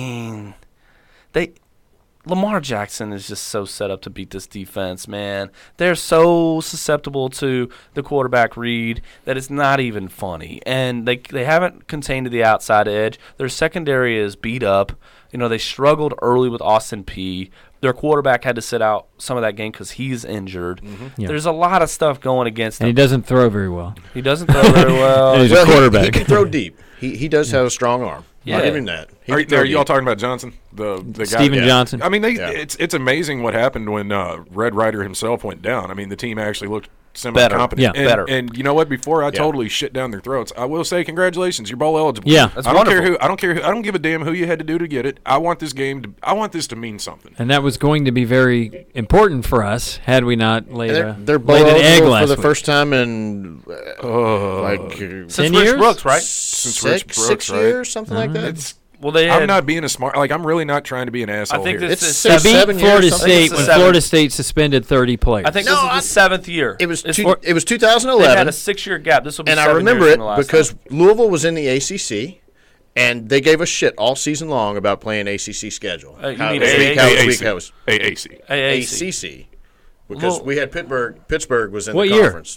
Lamar Jackson is just so set up to beat this defense, man. They're so susceptible to the quarterback read that it's not even funny. And they haven't contained to the outside edge. Their secondary is beat up. They struggled early with Austin Peay. Their quarterback had to sit out some of that game because he's injured. Mm-hmm. Yeah. There's a lot of stuff going against him. And he doesn't throw very well. He doesn't throw very well. He's a quarterback. He can throw deep. He does have a strong arm. Not even that. Are you all talking about Johnson, the guy? Steven Johnson. I mean, it's amazing what happened when Red Ryder himself went down. I mean, the team actually looked semi-competent. Yeah. And you know what? Before I totally shit down their throats, I will say congratulations. You're bowl eligible. Yeah. That's I don't wonderful. care who. I don't give a damn who you had to do to get it. I want this game. I want this to mean something. And that was going to be very important for us had we not laid They're bowl laid an egg eligible last for the week. first time in Since 10 Rich years? Brooks, right? Since Rich Brooks, 6 right? years, something like that. Well, they I'm had, not being a smart. Like, I'm really not trying to be an asshole I think here. this It's is To six, beat 7 years, Florida something. State It's when the seventh. Florida State suspended 30 players. I think this is the 7th year. It was It's- it was They've 2011. had a 6-year gap. This will be And 7 I remember years it from the last because time. Louisville was in the ACC, and they gave us shit all season long about playing ACC schedule. You How mean it was weak, AAC? how it was weak, how it was AAC. AAC. ACC. Because Well- we had Pittsburgh was in What the year? conference.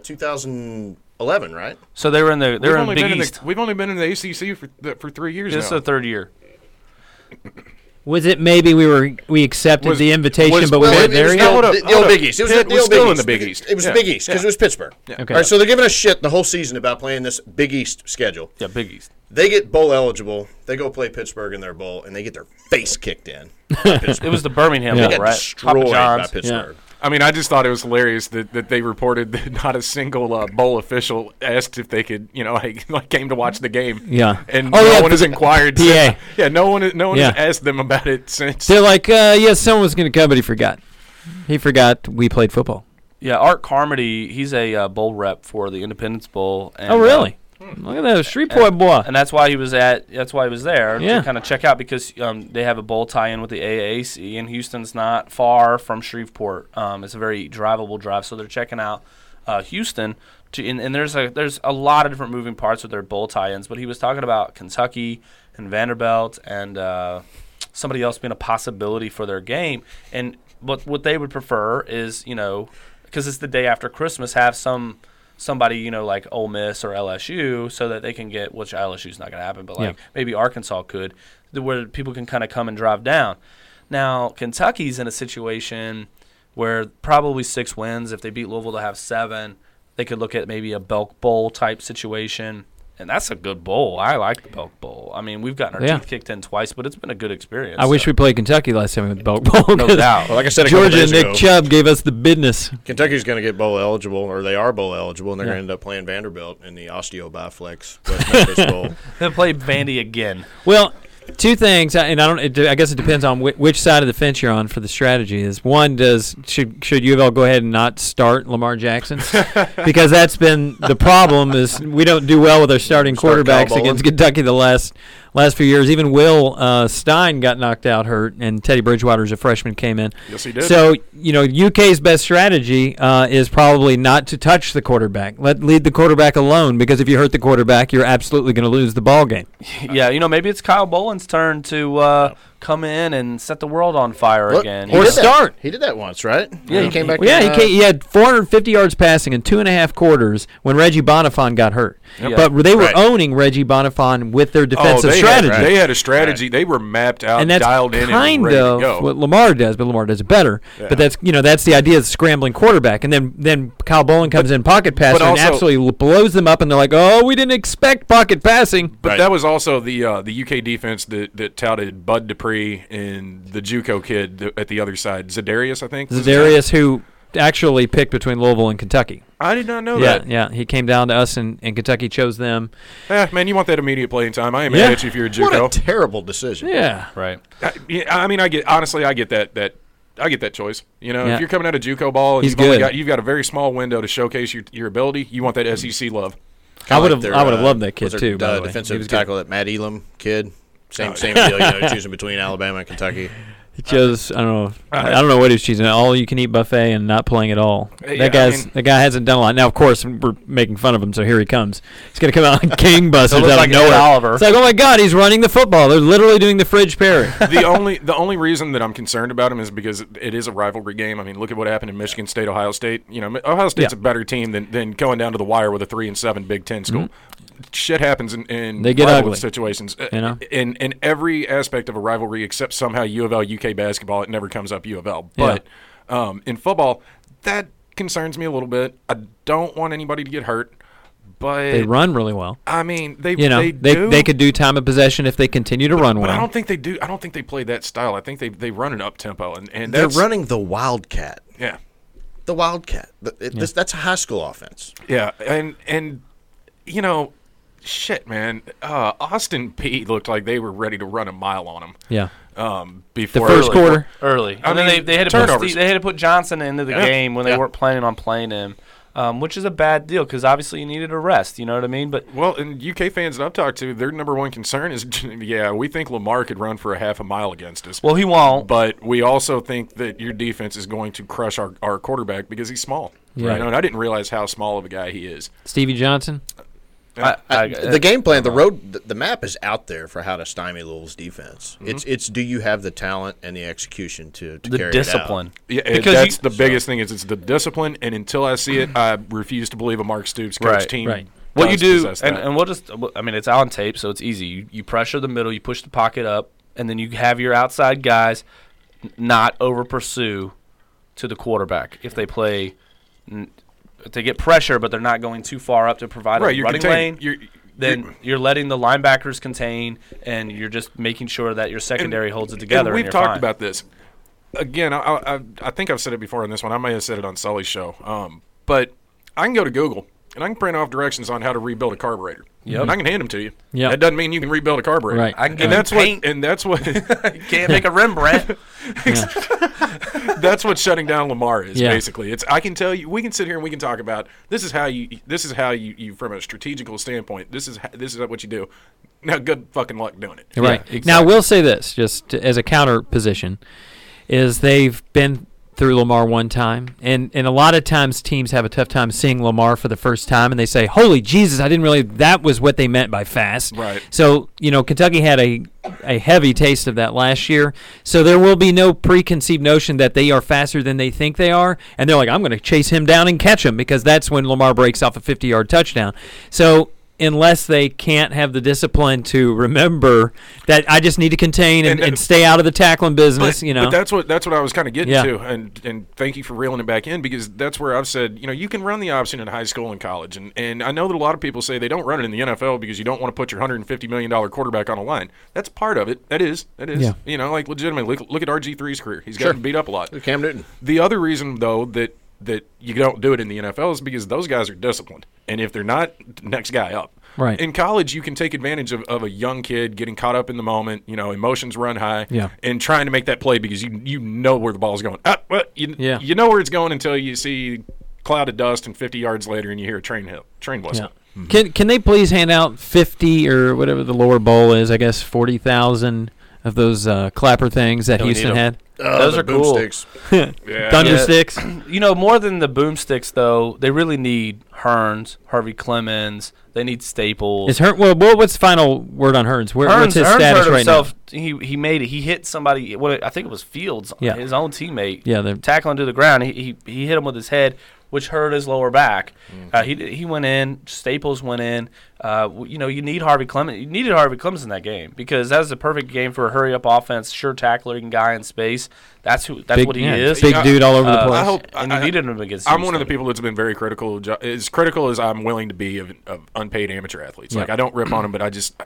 2011, right? So they were in the We've only Big been in East. we've only been in the ACC for 3 years This is now. the 3rd year. Was it maybe we accepted Was- the invitation, was- but well, we it weren't there was yet? the Hold old, up, the old hold Big up. East. It was Pitt the was old still Big in the East. Big East. It was Yeah. the Big East because it was Pittsburgh. Okay. All right, so they're giving us shit the whole season about playing this Big East schedule. Yeah, Big East. They get bowl eligible. They go play Pittsburgh in their bowl, and they get their face kicked in. by Pittsburgh. It was the Birmingham Yeah. They Bowl, got right? destroyed Papa by John's. Pittsburgh. I mean, I just thought it was hilarious that they reported that not a single bowl official asked if they could, like came to watch the game. Yeah. and Oh, no yeah, one has the inquired. PA. Since, yeah, no one Yeah. has asked them about it since. They're like, yes, someone was going to come, but he forgot. He forgot we played football. Yeah, Art Carmody, he's a bowl rep for the Independence Bowl. And, Oh, really? Look at that Shreveport boy. And that's why he was there Yeah. to kind of check out because they have a bowl tie-in with the AAC, and Houston's not far from Shreveport. It's a very drivable drive, so they're checking out Houston. And there's a lot of different moving parts with their bowl tie-ins, but he was talking about Kentucky and Vanderbilt and somebody else being a possibility for their game. And what they would prefer is, because it's the day after Christmas, have somebody, like Ole Miss or LSU so that they can get, which LSU's not going to happen, but like maybe Arkansas could, where people can kind of come and drive down. Now, Kentucky's in a situation where probably 6 wins. If they beat Louisville, they'll have 7. They could look at maybe a Belk Bowl type situation. And that's a good bowl. I like the Belk Bowl. I mean, we've gotten our teeth kicked in twice, but it's been a good experience. I wish we played Kentucky last time with the Belk Bowl. No doubt. Well, like I said, a couple Georgia days and Nick ago, Chubb gave us the business. Kentucky's going to get bowl eligible, or they are bowl eligible, and they're going to end up playing Vanderbilt in the Osteo Biflex West Memphis Bowl. They'll play Vandy again. Well, two things, and I guess it depends on which side of the fence you're on for the strategy. Is one, should U of L go ahead and not start Lamar Jackson? Because that's been the problem. Is we don't do well with our starting quarterbacks Cal against Kentucky the last few years. Even Will Stein got knocked out hurt, and Teddy Bridgewater as a freshman came in. Yes, he did. So UK's best strategy is probably not to touch the quarterback. Lead the quarterback alone, because if you hurt the quarterback, you're absolutely going to lose the ball game. Yeah, maybe it's Kyle Boland's turn to come in and set the world on fire Look, again. he Or did that. start. He did that once, right? Yeah, he came back. Well, yeah, he had 450 yards passing in 2.5 quarters when Reggie Bonifant got hurt. Yep. But they were Right. owning Reggie Bonifant with their defensive strategy. They had a strategy. They were mapped out, And that's dialed in, and kind ready to of go. what Lamar does, but Lamar does it better. Yeah. But that's the idea of the scrambling quarterback. And then Kyle Boland comes in pocket passer and also- absolutely blows them up, and they're like, oh, we didn't expect pocket passing. But Right. that was also the UK defense that touted Bud Dupree and the JUCO kid at the other side, Zadarius, I think. was his name. Zadarius, who actually picked between Louisville and Kentucky. I did not know Yeah, that. yeah. He came down to us, and Kentucky chose them. Man, you want that immediate playing time. I am Yeah. mad at you if you're a What a JUCO. terrible decision. Yeah. Right. I mean, I get that choice. Yeah. If you're coming out of JUCO ball and He's you've good. you've got a very small window to showcase your ability, you want that SEC love. I would Like have their, loved that kid was too. their, By the way. He defensive was good. tackle, that Matt Elam kid. Same deal. Choosing between Alabama and Kentucky. He chose I don't know what he was choosing. All you can eat buffet and not playing at all. Yeah, That guy hasn't done a lot. Now, of course, we're making fun of him, so here he comes. He's gonna come out like gangbusters He'll look out like of Ed nowhere. Oliver. It's like, oh my God, he's running the football. They're literally doing the fridge pairing. the only reason that I'm concerned about him is because it is a rivalry game. I mean, look at what happened in Michigan State, Ohio State. Ohio State's Yeah. a better team than going down to the wire with a 3-7 Big Ten school. Shit happens in They get rivalry ugly. situations. You know? In every aspect of a rivalry, except somehow U of L UK basketball, it never comes up U of L. Yeah. But in football, that concerns me a little bit. I don't want anybody to get hurt. but They run really well. I mean, they they could do time of possession if they continue to run well. But I don't think they do. I don't think they play that style. I think they run an up tempo, and They're that's, running the Wildcat. Yeah, The Wildcat. That's a high school offense. yeah, and shit, man. Austin Peay looked like they were ready to run a mile on him. Yeah. Before The first quarter. early. I And then mean, they had to turnovers. they had to put Johnson into the Yeah. game when they Yeah. weren't planning on playing him, which is a bad deal because obviously you needed a rest. You know what I mean? But Well, and UK fans that I've talked to, their number one concern is, we think Lamar could run for a half a mile against us. he won't. But we also think that your defense is going to crush our quarterback because he's small. Yeah. And I didn't realize how small of a guy he is. Stevie Johnson. The game plan, the map is out there for how to stymie Louisville's defense. Mm-hmm. It's do you have the talent and the execution to the carry discipline. Yeah, Because that's you- the biggest thing is it's the discipline, and until I see it, I refuse to believe a Mark Stoops coach Right, team. right. What you does do, possess that. and we'll just, I mean, it's on tape, so it's easy. You pressure the middle, you push the pocket up, and then you have your outside guys not over pursue to the quarterback. If they play, if they get pressure, but they're not going too far up to provide Right, a you're running containing. lane, then you're letting the linebackers contain, and you're just making sure that your secondary holds it together. And we've you're talked fine. about this. Again, I think I've said it before on this one. I may have said it on Sully's show. But I can go to Google, and I can print off directions on how to rebuild a carburetor. Yep. And I can hand them to you. Yep. That doesn't mean you can rebuild a carburetor. Right. I can give And you that's paint. what. And that's what. You can't make a Rembrandt. That's what shutting down Lamar is, Yeah. basically. It's I can tell you, we can sit here and we can talk about this is how you from a strategical standpoint. This is what you do. Now, good fucking luck doing it. Right. exactly. Now, we'll say this, just as a counter position, is they've been through Lamar one time, and a lot of times teams have a tough time seeing Lamar for the first time, and they say, holy Jesus, I didn't realize that was what they meant by fast. Right. So, Kentucky had a heavy taste of that last year, so there will be no preconceived notion that they are faster than they think they are, and they're like, I'm going to chase him down and catch him, because that's when Lamar breaks off a 50-yard touchdown. So unless they can't have the discipline to remember that I just need to contain and stay out of the tackling business, But that's what I was kind of getting Yeah. to, and thank you for reeling it back in, because that's where I've said, you can run the option in high school and college, and I know that a lot of people say they don't run it in the NFL because you don't want to put your $150 million quarterback on a line. That's part of it. That is. Yeah. Like legitimately, look at RG3's career. He's gotten beat up a lot. Cam Newton. The other reason, though, that you don't do it in the NFL is because those guys are disciplined. And if they're not, next guy up. Right. In college, you can take advantage of a young kid getting caught up in the moment, emotions run high, Yeah. and trying to make that play because you know where the ball's going. You know where it's going until you see cloud of dust and 50 yards later and you hear a train whistle. Yeah. Can they please hand out 50 or whatever the lower bowl is, I guess 40,000 of those clapper things that we Houston need 'em. had? Those the are cool. boomsticks. Yeah. Thunder Yeah. sticks? More than the boomsticks, though, they really need Hearns, Harvey Clemens. They need Staples. Is what's the final word on Hearns? What's his Hearns status hurt right himself. He made it. He hit somebody. I think it was Fields, Yeah. his own teammate. Yeah, they're- tackling to the ground. He hit him with his head, which hurt his lower back. He went in. Staples went in. You need Harvey Clemens. You needed Harvey Clemens in that game because that was a perfect game for a hurry up offense, sure tackling guy in space. That's Big- what he yeah, is. Big dude all over the place. I hope and you needed him against. I'm one of the Houston. people that's been very critical, as critical as I'm willing to be of unpaid amateur athletes. Like, Yeah. I don't rip on them, but I just,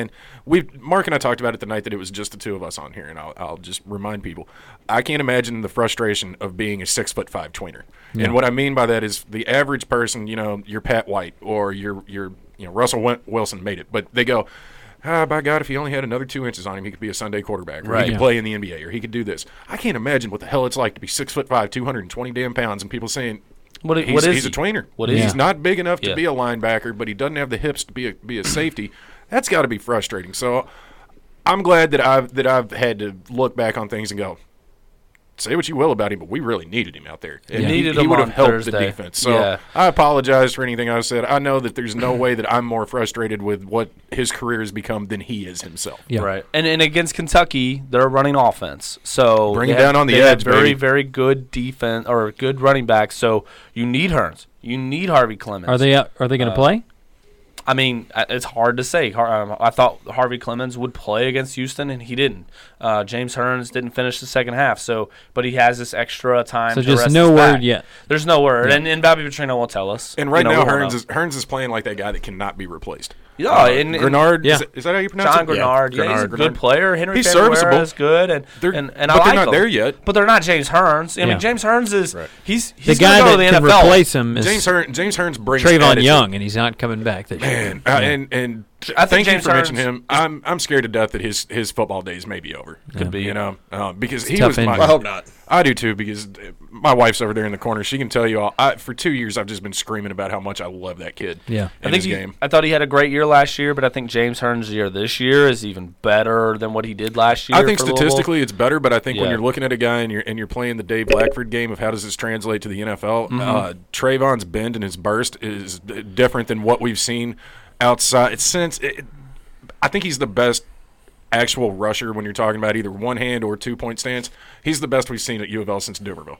Mark and I talked about it the night that it was just the two of us on here, and I'll just remind people, I can't imagine the frustration of being a 6'5" tweener. Yeah. And what I mean by that is the average person, your Pat White or your Russell Wilson made it, but they go, by God, if he only had another 2 inches on him, he could be a Sunday quarterback, or Right. he could Yeah. play in the NBA, or he could do this. I can't imagine what the hell it's like to be 6'5", 220 damn pounds, and people saying What he's is a he? tweener. What is He's he? not big enough to Yeah. be a linebacker, but he doesn't have the hips to be a safety. That's got to be frustrating. So I'm glad that I've had to look back on things and go, say what you will about him, but we really needed him out there. And Needed he him would have on helped Thursday. the defense. So Yeah. I apologize for anything I've said. I know that there's no way that I'm more frustrated with what his career has become than he is himself. Yeah. Right, and against Kentucky, they're a running offense, so Bring they it have- down on the they have edge, Very, baby. very good defense or good running back. So you need Hearns, you need Harvey Clemens. Are they going to play? I mean, it's hard to say. I thought Harvey Clemens would play against Houston, and he didn't. James Hearns didn't finish the second half, but he has this extra time. So to just rest no his word back. yet. There's no word, and Bobby Petrino won't tell us. And right You know, now, we won't know. Hearns is playing like that guy that cannot be replaced. Yeah, and Grenard. Yeah. Is that how you pronounce John it? Grenard, yeah, he's a good player. Henry He's Figueroa serviceable. is good, and They're- I but like they're not him. there yet. But they're not James Hearns. I Yeah. mean, James Hearns is he's The going guy to go to that the can NFL. replace him is James Hearns brings Trayvon attitude. Young, and he's not coming back this year. Man, and I think thank you James for mentioning Hearns him. I'm scared to death that his football days may be over. Could be. You know, because he tough was injury. my. I hope not. I do too, because my wife's over there in the corner. She can tell you all. For 2 years, I've just been screaming about how much I love that kid. Yeah. in his game. I thought he had a great year last year, but I think James Hearns' year this year is even better than what he did last year. I think for Louisville. statistically it's better, but I think when Yeah. you're looking at a guy and you're playing the Dave Blackford game of how does this translate to the NFL, Trayvon's bend and his burst is different than what we've seen outside. I think he's the best actual rusher when you're talking about either one hand or 2-point stance. He's the best we've seen at U of L since Dumerville.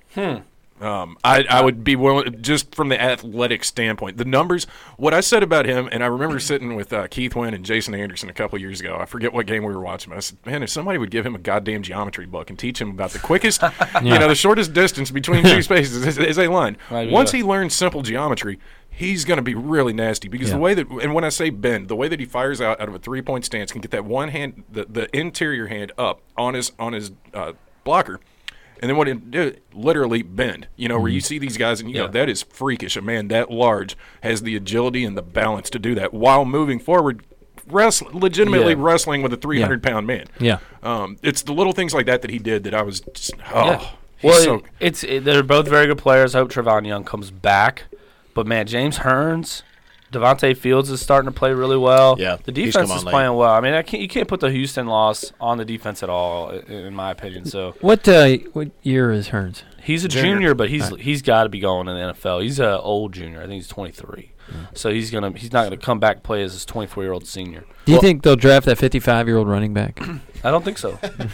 I would be willing, just from the athletic standpoint, the numbers. What I said about him, and I remember sitting with Keith Wynn and Jason Anderson a couple years ago. I forget what game we were watching. But I said, man, if somebody would give him a goddamn geometry book and teach him about the quickest, the shortest distance between two spaces is a line. Once he learns simple geometry, he's going to be really nasty because the way that, and when I say bend, the way that he fires out of a 3-point stance can get that one hand, the interior hand up on his blocker. And then what it do, literally bend, where you see these guys and you go, that is freakish. A man that large has the agility and the balance to do that while moving forward, legitimately wrestling with a 300-pound man. Yeah. It's the little things like that he did that I was just, Well, they're both very good players. I hope Trayvon Young comes back. But, man, James Hearns, Devontae Fields is starting to play really well. Yeah, the defense is playing well. I mean, you can't put the Houston loss on the defense at all, in my opinion. So What year is Hearns? he's a junior, but he's got to be going in the NFL. He's an old junior. I think he's 23. So he's not gonna come back and play as his 24-year-old senior. Do you think they'll draft that 55-year-old running back? I don't think so.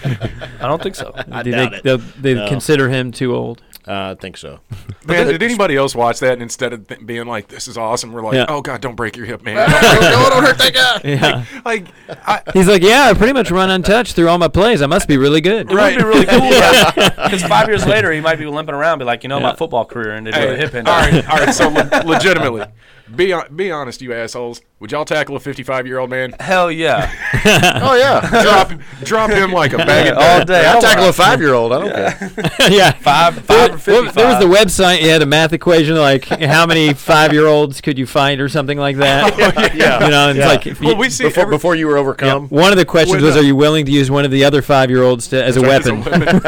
I don't think so. I Do you doubt think it. they consider him too old? I think so. Man, did anybody else watch that and instead of being like, this is awesome, we're like, oh, God, don't break your hip, man. Don't hurt that guy. Yeah. He's like, I pretty much run untouched through all my plays. I must be really good. It would be really cool because 5 years later he might be limping around, be like, my football career ended with a hip injury. All right, so legitimately, be honest, you assholes. Would y'all tackle a 55-year-old man? Hell yeah. Oh, yeah. Drop him like a bag of all day. I'll tackle a 5-year-old. I don't care. Yeah. Five or 55. There was the website. You had a math equation like how many 5-year-olds could you find or something like that. It's like if you, Well, we see Before you were overcome. one of the questions was, are you willing to use one of the other 5-year-olds as a weapon?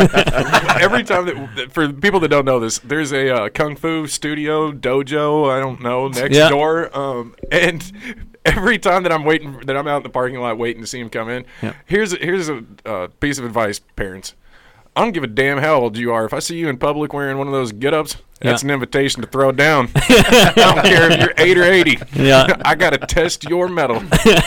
Every time that, for people that don't know this, there's a kung fu studio dojo. I don't know next door, and every time that I'm out in the parking lot waiting to see him come in, here's a piece of advice, parents. I don't give a damn how old you are. If I see you in public wearing one of those get-ups, that's an invitation to throw down. I don't care if you're 8 or 80. Yeah. I got to test your mettle.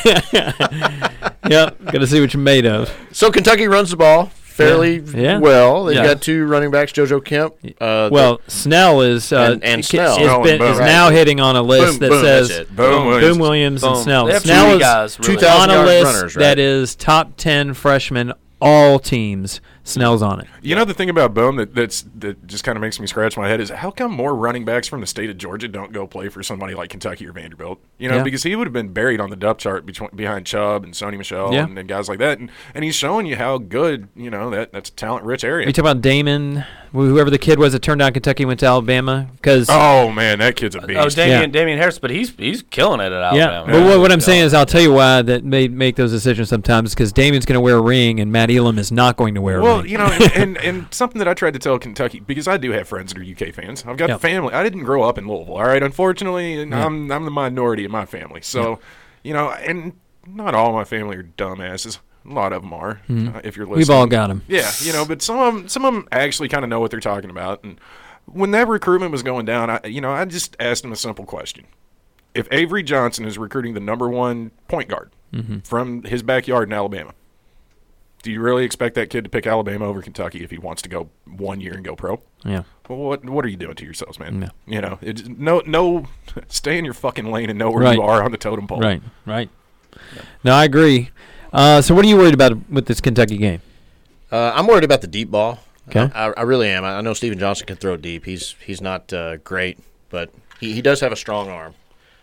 Got to see what you're made of. So Kentucky runs the ball fairly well. They've got two running backs, JoJo Kemp. Snell is and Snell is now hitting on a list that says that's it. Boom Williams and Snell. They have Snell two is guys, really. 2,000-yard on a list runners, right? that is top 10 freshmen, all teams. Snell's on it. You know the thing about Boom that just kind of makes me scratch my head is how come more running backs from the state of Georgia don't go play for somebody like Kentucky or Vanderbilt? Because he would have been buried on the depth chart behind Chubb and Sony Michel and guys like that. And he's showing you how good, that's a talent-rich area. You talk about Damon, whoever the kid was that turned out Kentucky went to Alabama. Oh, man, that kid's a beast. Oh, Damian Harris, but he's killing it at Alabama. Yeah, but what I'm saying is I'll tell you why that they make those decisions sometimes because Damian's going to wear a ring and Matt Elam is not going to wear a ring. Well, and something that I tried to tell Kentucky, because I do have friends that are UK fans. I've got family. I didn't grow up in Louisville, all right? Unfortunately, and I'm the minority in my family. So, and not all my family are dumbasses. A lot of them are, if you're listening. We've all got them. Yeah, but some of them actually kind of know what they're talking about. And when that recruitment was going down, I just asked them a simple question. If Avery Johnson is recruiting the number one point guard from his backyard in Alabama, Do you really expect that kid to pick Alabama over Kentucky if he wants to go 1 year and go pro? Yeah. Well, what are you doing to yourselves, man? Yeah. You know, no, stay in your fucking lane and know where you are on the totem pole. Right. No, I agree. So what are you worried about with this Kentucky game? I'm worried about the deep ball. Okay. I really am. I know Steven Johnson can throw deep. He's not great, but he does have a strong arm.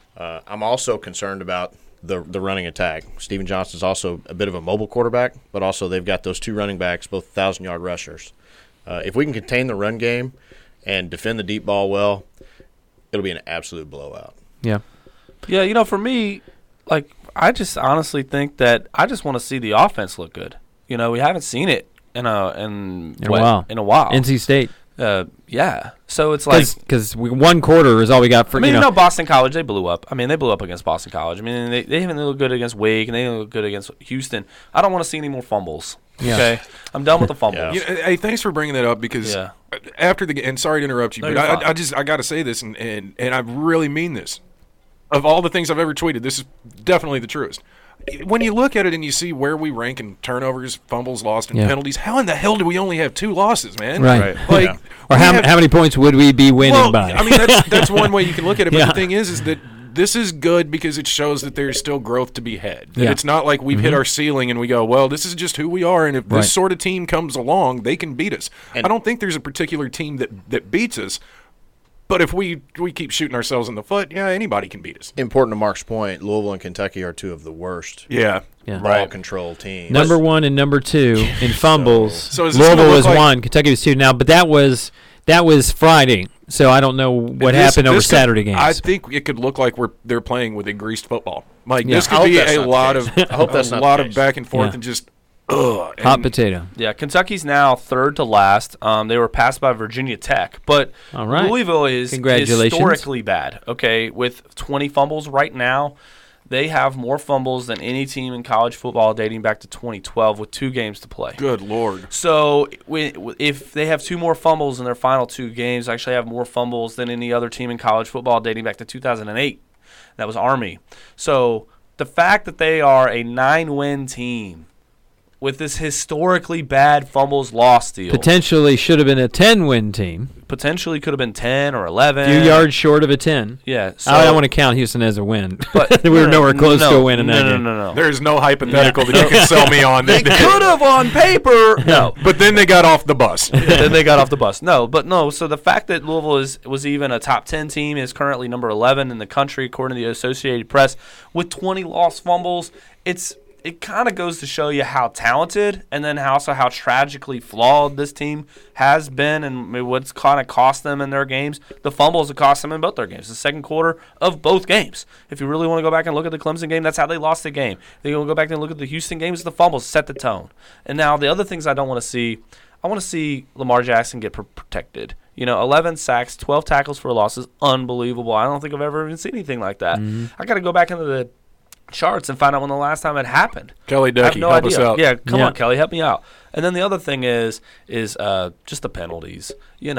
I'm also concerned about the running attack. Steven Johnson's also a bit of a mobile quarterback, but also they've got those two running backs, both 1,000-yard rushers. If we can contain the run game and defend the deep ball well, it'll be an absolute blowout. Yeah. Yeah, you know, for me, like, I just honestly think that I just want to see the offense look good. You know, we haven't seen it in a while. NC State. Yeah. So it's like because 1 quarter is all we got for. I mean, you know, Boston College, they blew up. I mean, they blew up against Boston College. I mean, they haven't looked good against Wake, and they didn't look good against Houston. I don't want to see any more fumbles. Yeah. Okay, I'm done with the fumbles. Yeah. Hey, thanks for bringing that up because after the and sorry to interrupt you, No, but I got to say this and I really mean this. Of all the things I've ever tweeted, this is definitely the truest. When you look at it and you see where we rank in turnovers, fumbles lost, and penalties, how in the hell do we only have 2 losses, man? Right. Like, or how many points would we be winning by? I mean, that's one way you can look at it. But the thing is that this is good because it shows that there's still growth to be had. That it's not like we've hit our ceiling and we go, well, this is just who we are, and if this sort of team comes along, they can beat us. And I don't think there's a particular team that beats us. But if we keep shooting ourselves in the foot, anybody can beat us. Important to Mark's point, Louisville and Kentucky are 2 of the worst ball control teams. Number 1 and number 2 in fumbles. So Louisville was 1, Kentucky was 2. Now, but that was Friday, so I don't know what happened over Saturday games. I think it could look like they're playing with a greased football. Like this could be a lot of back and forth and just. Hot potato. Yeah, Kentucky's now 3rd to last. They were passed by Virginia Tech, but Louisville is historically bad. Okay, with 20 fumbles right now, they have more fumbles than any team in college football dating back to 2012 with 2 games to play. Good Lord. So if they have 2 more fumbles in their final 2 games, they actually have more fumbles than any other team in college football dating back to 2008. That was Army. So the fact that they are a 9-win team with this historically bad fumbles lost deal. Potentially should have been a 10-win team. Potentially could have been 10 or 11. A few yards short of a 10. Yeah. So, I don't want to count Houston as a win. But we were nowhere close to a win in that game. No. There's no hypothetical that you can sell me on. They could have on paper. No. But then they got off the bus. No. So the fact that Louisville was even a top 10 team is currently number 11 in the country, according to the Associated Press, with 20 lost fumbles. It kind of goes to show you how talented and then also how tragically flawed this team has been and what's kind of cost them in their games. The fumbles have cost them in both their games, the second quarter of both games. If you really want to go back and look at the Clemson game, that's how they lost the game. If you want to go back and look at the Houston games, the fumbles set the tone. And now the other things I don't want to see, I want to see Lamar Jackson get protected. 11 sacks, 12 tackles for losses, unbelievable. I don't think I've ever even seen anything like that. I got to go back into the charts and find out when the last time it happened. Kelly Ducky, help us out. Yeah, come on, Kelly, help me out. And then the other thing is just the penalties.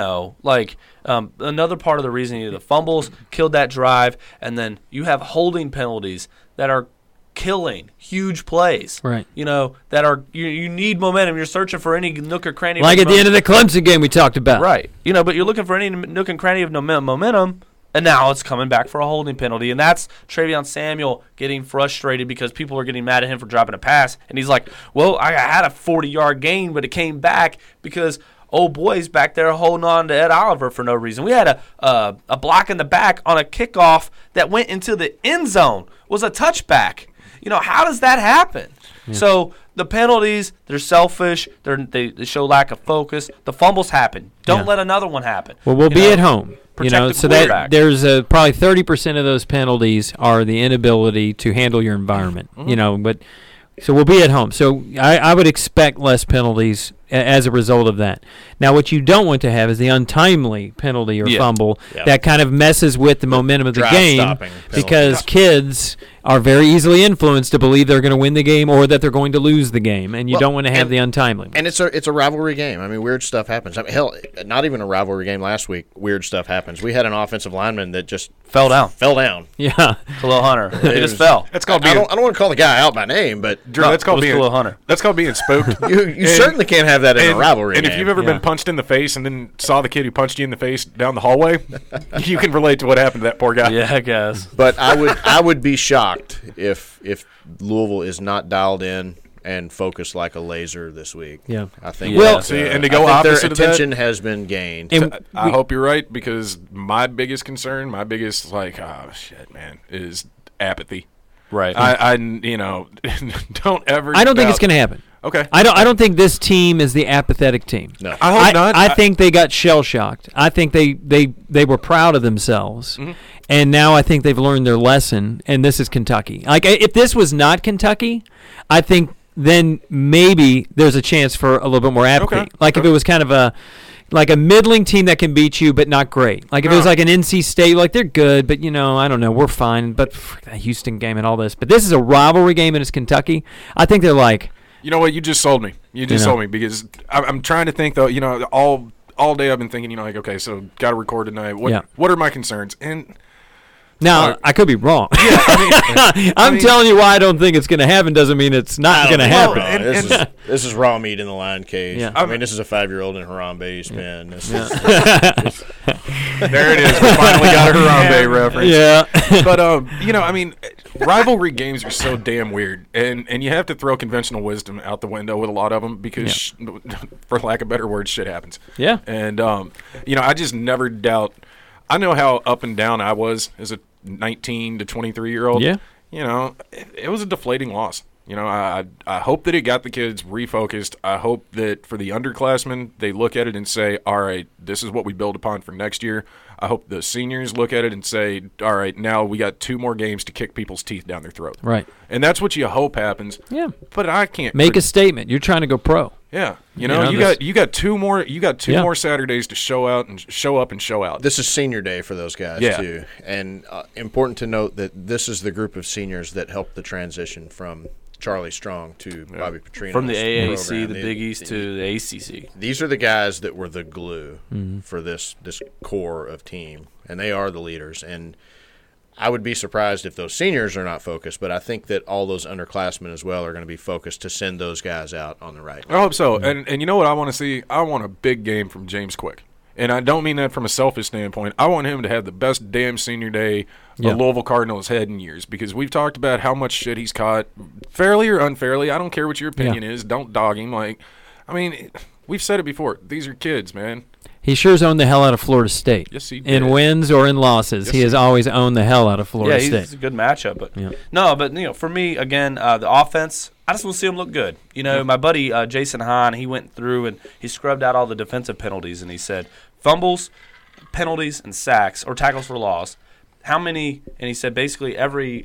Another part of the reason the fumbles killed that drive, and then you have holding penalties that are killing huge plays. Right. That are you need momentum. You're searching for any nook or cranny. Like at the end of the Clemson game we talked about. Right. But you're looking for any nook and cranny of momentum. And now it's coming back for a holding penalty. And that's Travion Samuel getting frustrated because people are getting mad at him for dropping a pass. And he's like, well, I had a 40-yard gain, but it came back because old boy's back there holding on to Ed Oliver for no reason. We had a block in the back on a kickoff that went into the end zone. Was a touchback. How does that happen? Yeah. So the penalties, they're selfish. They show lack of focus. The fumbles happen. Don't let another one happen. Well, we'll be at home. So that there's probably 30% of those penalties are the inability to handle your environment. But so we'll be at home. So I would expect less penalties as a result of that. Now, what you don't want to have is the untimely penalty or fumble that kind of messes with the momentum of the game because kids are very easily influenced to believe they're going to win the game or that they're going to lose the game, and you don't want to have the untimely one. And it's a rivalry game. I mean, weird stuff happens. I mean, hell, not even a rivalry game last week, weird stuff happens. We had an offensive lineman that just fell down. Yeah. Khalil Hunter. He just fell. That's called being, I don't want to call the guy out by name, but Drew, that's called being Khalil Hunter. That's called being spooked. You certainly can't have that in a rivalry and game. if you've ever been punched in the face and then saw the kid who punched you in the face down the hallway, you can relate to what happened to that poor guy. Yeah, I guess. But I would be shocked if Louisville is not dialed in and focused like a laser this week. Yeah. I think. Well, and to go I think opposite their of that, attention has been gained. And I hope you're right, because my biggest concern, my biggest oh shit, man, is apathy. Right. I don't ever. I don't think it's going to happen. Okay. I don't think this team is the apathetic team. No. I hope not. I think they got shell shocked. I think they were proud of themselves, and now I think they've learned their lesson. And this is Kentucky. Like if this was not Kentucky, I think then maybe there's a chance for a little bit more apathy. Like if it was kind of a middling team that can beat you but not great. Like if it was like an NC State, like they're good, but I don't know, we're fine. But that Houston game and all this. But this is a rivalry game and it's Kentucky. I think they're like. You know what? You just sold me. You just sold me, because I'm trying to think, though, all day I've been thinking, okay, so got to record tonight. What are my concerns? And now, I could be wrong. Yeah, I'm telling you why I don't think it's going to happen doesn't mean it's not going to happen. This is raw meat in the lion cage. Yeah. I mean, this is a 5-year-old in Harambe's pen. This is, there it is. We finally got a Harambe reference. Yeah. But, rivalry games are so damn weird. And you have to throw conventional wisdom out the window with a lot of them because, for lack of better words, shit happens. Yeah. And, I just never doubt. I know how up and down I was as a 19 to 23-year-old. Yeah. It was a deflating loss. I hope that it got the kids refocused. I hope that for the underclassmen, they look at it and say, all right, this is what we build upon for next year. I hope the seniors look at it and say, all right, now we got 2 more games to kick people's teeth down their throat. Right. And that's what you hope happens. Yeah. But I can't make a statement. You're trying to go pro. Yeah. You got 2 more Saturdays to show up and show out. This is senior day for those guys too. And important to note that this is the group of seniors that helped the transition from Charlie Strong to Bobby Petrino. From the AAC, the Big East, to the ACC. These are the guys that were the glue for this core of team, and they are the leaders. And I would be surprised if those seniors are not focused, but I think that all those underclassmen as well are going to be focused to send those guys out on the right. I hope so. And you know what I want to see? I want a big game from James Quick. And I don't mean that from a selfish standpoint. I want him to have the best damn senior day a Louisville Cardinal has had in years, because we've talked about how much shit he's caught, fairly or unfairly. I don't care what your opinion is. Don't dog him. We've said it before. These are kids, man. He sure's owned the hell out of Florida State. Yes, he did. In wins or in losses, he has always owned the hell out of Florida State. Yeah, he's a good matchup. But for me, again, the offense, I just want to see him look good. My buddy Jason Hahn, he went through and he scrubbed out all the defensive penalties, and he said fumbles, penalties, and sacks or tackles for loss. How many? And he said basically every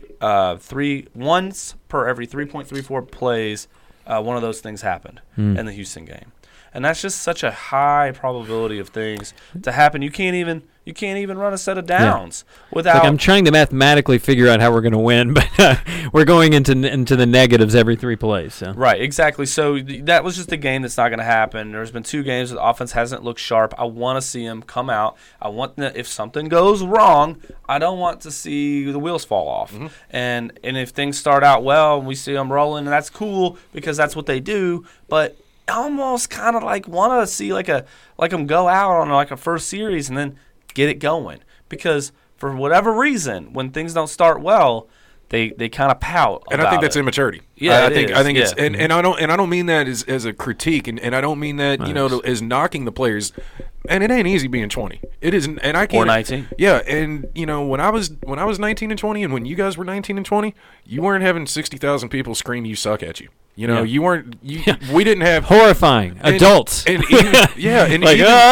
once per every 3.34 plays, one of those things happened in the Houston game. And that's just such a high probability of things to happen. You can't even run a set of downs without. I'm trying to mathematically figure out how we're going to win, but we're going into the negatives every 3 plays. So. Right, exactly. So that was just a game that's not going to happen. There's been 2 games where the offense hasn't looked sharp. I want to see him come out. I want if something goes wrong, I don't want to see the wheels fall off. Mm-hmm. And if things start out well and we see them rolling, and that's cool because that's what they do. But almost kind of want to see them go out on a first series and then get it going, because for whatever reason when things don't start well they kind of pout and about I think that's immaturity. Yeah, I think it's and I don't mean that as a critique, and I don't mean that as knocking the players. And it ain't easy being 20. It isn't, and I can't. Or 19. Yeah, and when I was 19 and 20, and when you guys were 19 and 20, you weren't having 60,000 people scream "you suck" at you. You weren't. We didn't have horrifying adults. And even, and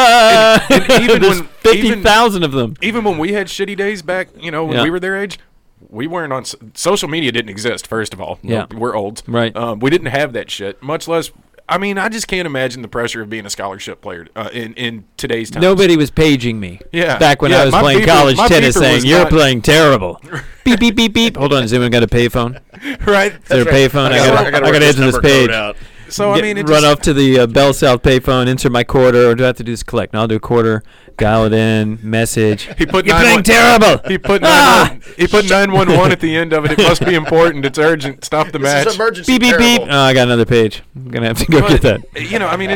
even when 50,000 of them. Even when we had shitty days back, when we were their age, we weren't on social media. Didn't exist. First of all, we're old. Right. We didn't have that shit. Much less. I mean, I just can't imagine the pressure of being a scholarship player in today's time. Nobody was paging me. Yeah. Back when Yeah, I was my playing beeper- college my tennis, beeper saying was you're not- playing terrible. Beep beep beep beep. Hold on, has anyone got a payphone? Right? Is there a payphone? I gotta answer this page. So, I mean, it run just, off to the Bell South payphone, insert my quarter, or do I have to do this collect? No, I'll do a quarter, dial it in, message. He put You're playing terrible. He put 911 at the end of it. It must be important. It's urgent. Stop the match. This is emergency. Beep beep beep. terrible. Oh, I got another page. I'm gonna have to go get that. You know, I mean,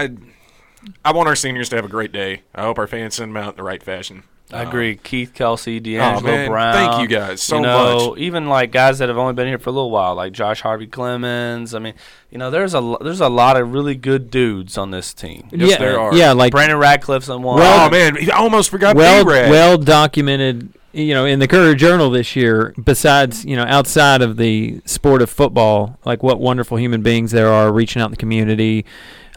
I want our seniors to have a great day. I hope our fans send them out in the right fashion. I agree. Keith Kelsey, D'Angelo man, Brown. thank you guys so much. Even like guys that have only been here for a little while, like Josh Harvey Clemens. I mean, there's a lot of really good dudes on this team. Yes, there are. Yeah, like Brandon Radcliffe's on one. Oh man, I almost forgot. B-Rad. well documented. In the Courier Journal this year, besides, outside of the sport of football, like what wonderful human beings there are reaching out in the community,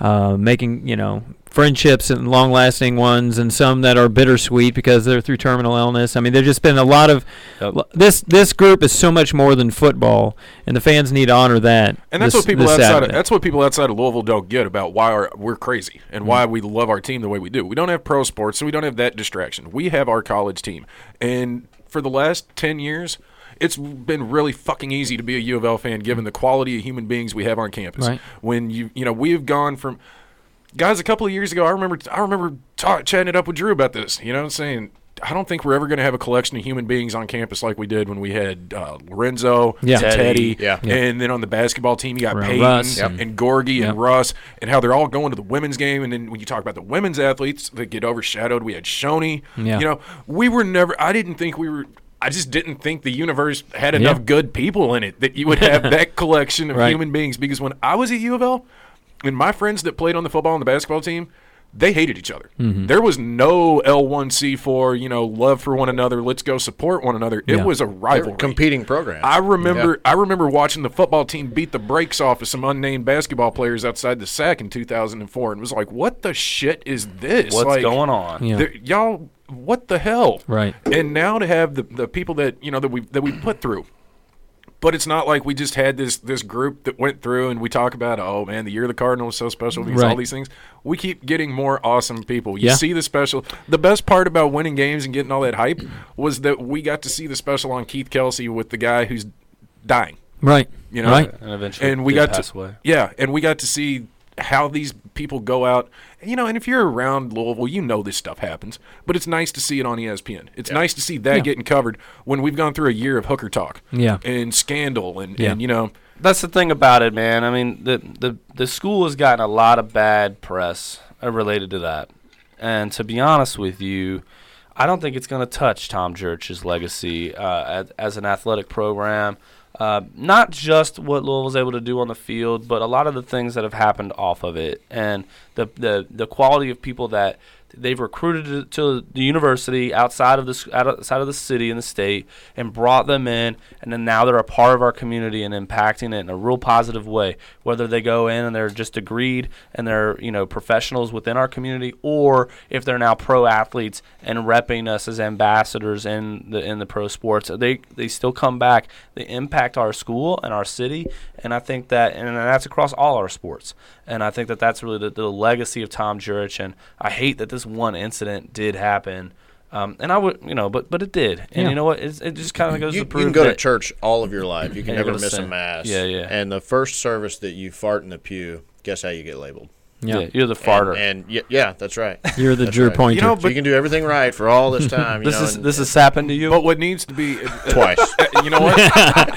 making, friendships and long-lasting ones, and some that are bittersweet because they're through terminal illness. I mean, there's just been a lot of this group is so much more than football, and the fans need to honor that. And that's what people outside of Louisville don't get about why we're crazy and why we love our team the way we do. We don't have pro sports, so we don't have that distraction. We have our college team, and for the last 10 years, it's been really fucking easy to be a U of L fan given the quality of human beings we have on campus. Right. When we've gone from guys a couple of years ago, I remember chatting it up with Drew about this. Saying I don't think we're ever going to have a collection of human beings on campus like we did when we had Lorenzo, Teddy, and then on the basketball team you got Peyton Russ, and Gorgie and Russ, and how they're all going to the women's game. And then when you talk about the women's athletes that get overshadowed, we had Shoney. Yeah. We were never. I just didn't think the universe had enough good people in it that you would have that collection of human beings. Because when I was at U of L, and my friends that played on the football and the basketball team, they hated each other. Mm-hmm. There was no L1C4, love for one another. Let's go support one another. It was a rivalry. Competing programs. I remember watching the football team beat the brakes off of some unnamed basketball players outside the SAC in 2004, and was like, "What the shit is this? What's going on? Yeah. Y'all, what the hell?" Right. And now to have the people that that we put through. But it's not like we just had this group that went through and we talk about, oh, man, the year of the Cardinal was so special because all these things. We keep getting more awesome people. You see the special. The best part about winning games and getting all that hype was that we got to see the special on Keith Kelsey with the guy who's dying. Right. And eventually we got pass away. Yeah, and we got to see how these people go out. And if you're around Louisville, this stuff happens. But it's nice to see it on ESPN. It's nice to see that getting covered when we've gone through a year of hooker talk and scandal and That's the thing about it, man. I mean, the school has gotten a lot of bad press related to that. And to be honest with you, I don't think it's going to touch Tom Jurich's legacy as an athletic program. Not just what Louisville's able to do on the field, but a lot of the things that have happened off of it, and the quality of people that they've recruited to the university outside of the city and the state, and brought them in, and then now they're a part of our community and impacting it in a real positive way. Whether they go in and they're just agreed and they're professionals within our community, or if they're now pro athletes and repping us as ambassadors in the pro sports, they still come back. They impact our school and our city, and I think that, and that's across all our sports. And I think that that's really the legacy of Tom Jurich. And I hate that this one incident did happen. And I would, but it did. And you know what? It just kind of goes to prove you can go to church all of your life. You can never miss a mass. Yeah. And the first service that you fart in the pew, guess how you get labeled? Yeah, you're the farter. And yeah, that's right. You're the Drew Pointer. So you can do everything right for all this time. This has happened to you? But what needs to be twice. You know what?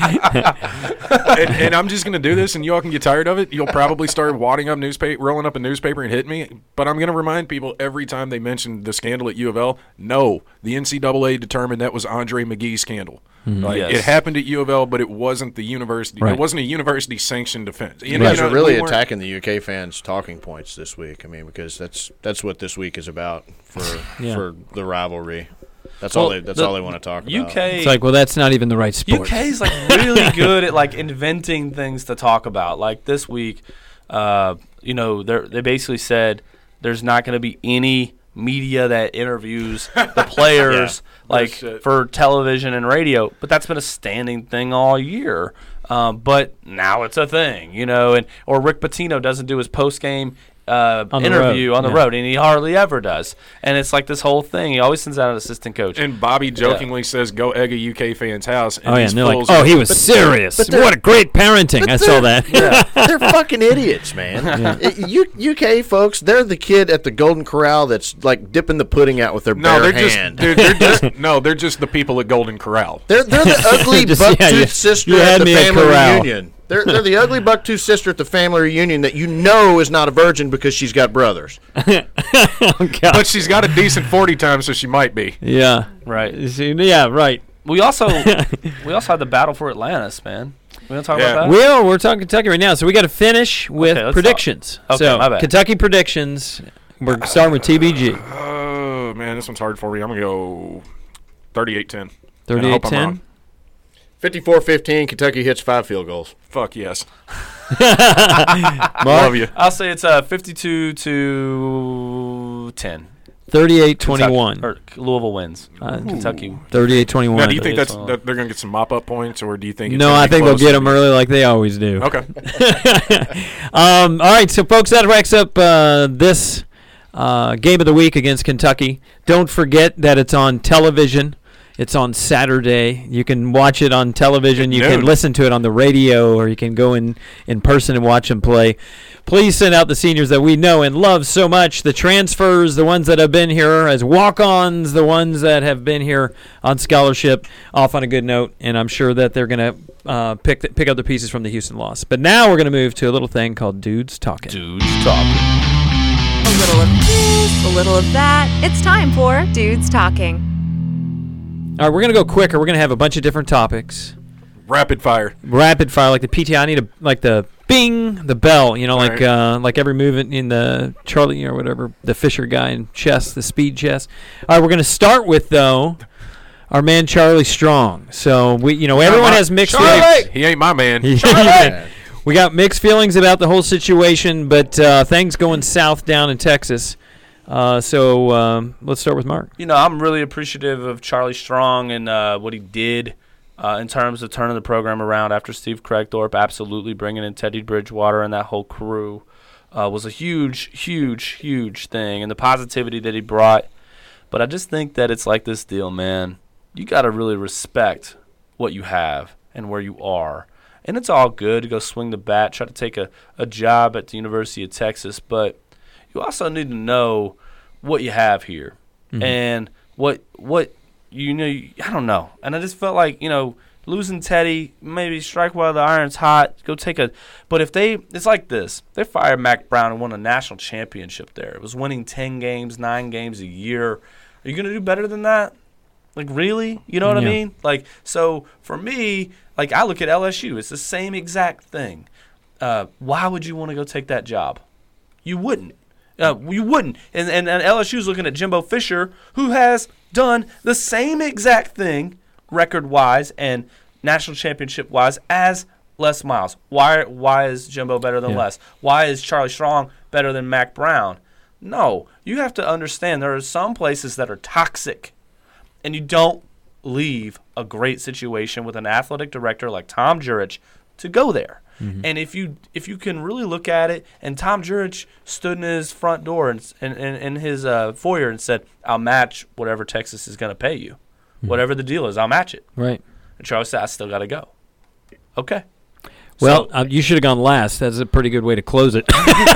and I'm just going to do this, and you all can get tired of it. You'll probably start rolling up a newspaper and hit me. But I'm going to remind people every time they mention the scandal at U of L, no, the NCAA determined that was Andre McGee's scandal. Yes. It happened at U of L, but it wasn't the university. Right. It wasn't a university-sanctioned offense. You guys are really attacking the UK fans' talking points this week. I mean, because that's what this week is about for the rivalry. That's all they want to talk about. UK, it's like, well, that's not even the right sport. UK is really good at inventing things to talk about. Like this week, they basically said there's not going to be any media that interviews the players for television and radio, but that's been a standing thing all year. But now it's a thing, or Rick Pitino doesn't do his post-game interview on the road, and he hardly ever does. And it's like this whole thing. He always sends out an assistant coach. And Bobby jokingly says, "Go egg a UK fan's house." And and they're like, "Oh, he was serious. What a great parenting." I saw that. They're fucking idiots, man. UK folks, they're the kid at the Golden Corral that's like dipping the pudding out with their bare hand. They're just the people at Golden Corral. They're the ugly bucktooth sister at the family reunion. They're the ugly bucktooth sister at the family reunion that is not a virgin because she's got brothers. But she's got a decent 40 times, so she might be. Yeah. Right. Yeah, right. We also had the battle for Atlantis, man. We gonna talk about that? We're talking Kentucky right now, so we got to finish with predictions. Okay, my bad. Kentucky predictions. We're starting with TBG. Oh man, this one's hard for me. I'm gonna go 38-10. 38-10. 54-15, Kentucky hits 5 field goals. Fuck yes. Love you. I'll say it's 52-10. 38-21. Or Louisville wins. Kentucky. 38-21. Now, do you think they're going to get some mop-up points, or do you think? No, I think they'll get them early like they always do. Okay. All right, so folks, that wraps up this game of the week against Kentucky. Don't forget that it's on television. It's on Saturday. You can watch it on television. You can listen to it on the radio, or you can go in person and watch them play. Please send out the seniors that we know and love so much, the transfers, the ones that have been here as walk-ons, the ones that have been here on scholarship, off on a good note, and I'm sure that they're going to pick up the pieces from the Houston loss. But now we're going to move to a little thing called Dudes Talking. Dudes Talking. A little of this, a little of that. It's time for Dudes Talking. All right, we're going to go quicker. We're going to have a bunch of different topics. Rapid fire, like the PTI. I need like the bing, the bell. Like every movement in the Charlie or whatever, the Fisher guy in chess, the speed chess. All right, we're going to start with though our man Charlie Strong. So everyone has mixed feelings. He ain't my man. We got mixed feelings about the whole situation, but things going south down in Texas. So let's start with Mark. I'm really appreciative of Charlie Strong and what he did in terms of turning the program around after Steve Kragthorpe. Absolutely bringing in Teddy Bridgewater and that whole crew was a huge, huge, huge thing, and the positivity that he brought. But I just think that it's like this deal, man. You got to really respect what you have and where you are. And it's all good to go swing the bat, try to take a job at the University of Texas, but you also need to know what you have here, and what I don't know. And I just felt like losing Teddy, maybe strike while the iron's hot. Go take but it's like this. They fired Mack Brown and won a national championship there. It was winning 10 games, 9 games a year. Are you gonna do better than that? Like, really? You know what I mean? Like, so for me, like, I look at LSU. It's the same exact thing. Why would you want to go take that job? You wouldn't. You wouldn't. And LSU's looking at Jimbo Fisher, who has done the same exact thing record-wise and national championship-wise as Les Miles. Why is Jimbo better than Les? Why is Charlie Strong better than Mack Brown? No. You have to understand there are some places that are toxic, and you don't leave a great situation with an athletic director like Tom Jurich to go there. And if you can really look at it, and Tom Jurich stood in his front door and in his foyer and said, "I'll match whatever Texas is going to pay you, whatever the deal is, I'll match it." Right. And Charlie said, "I still got to go." Okay. Well, you should have gone last. That's a pretty good way to close it.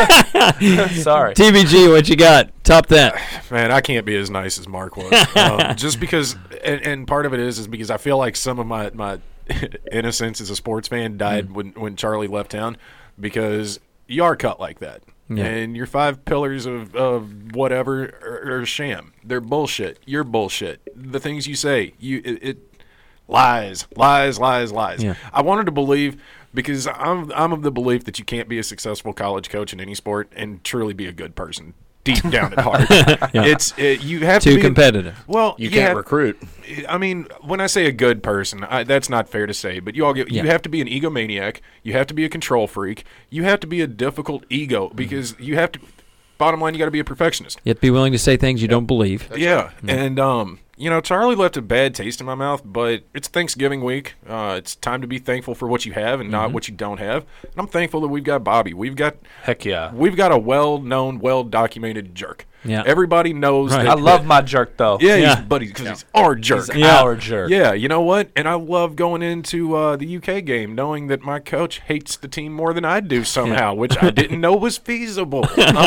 Sorry. TBG, what you got? Top that. Man, I can't be as nice as Mark was. Just because, and part of it is because I feel like some of my innocence as a sports fan died when Charlie left town, because you are cut like that. Yeah. And your 5 pillars of whatever are a sham. They're bullshit. You're bullshit. The things you say, lies. Yeah. I wanted to believe, because I'm of the belief that you can't be a successful college coach in any sport and truly be a good person deep down at heart. You have to be competitive. You can't recruit. I mean, when I say a good person, that's not fair to say, but you have to be an egomaniac. You have to be a control freak. You have to be a difficult ego, because you have to. bottom line, you got to be a perfectionist. You have to be willing to say things you don't believe. Yeah, and Charlie left a bad taste in my mouth, but it's Thanksgiving week. It's time to be thankful for what you have and not what you don't have. And I'm thankful that we've got Bobby. We've got a well-known, well-documented jerk. Yeah. Everybody knows. Right. That, I love my jerk though. Yeah, because he's our jerk. He's our jerk. Yeah, you know what? And I love going into the UK game knowing that my coach hates the team more than I do somehow, which I didn't know was feasible.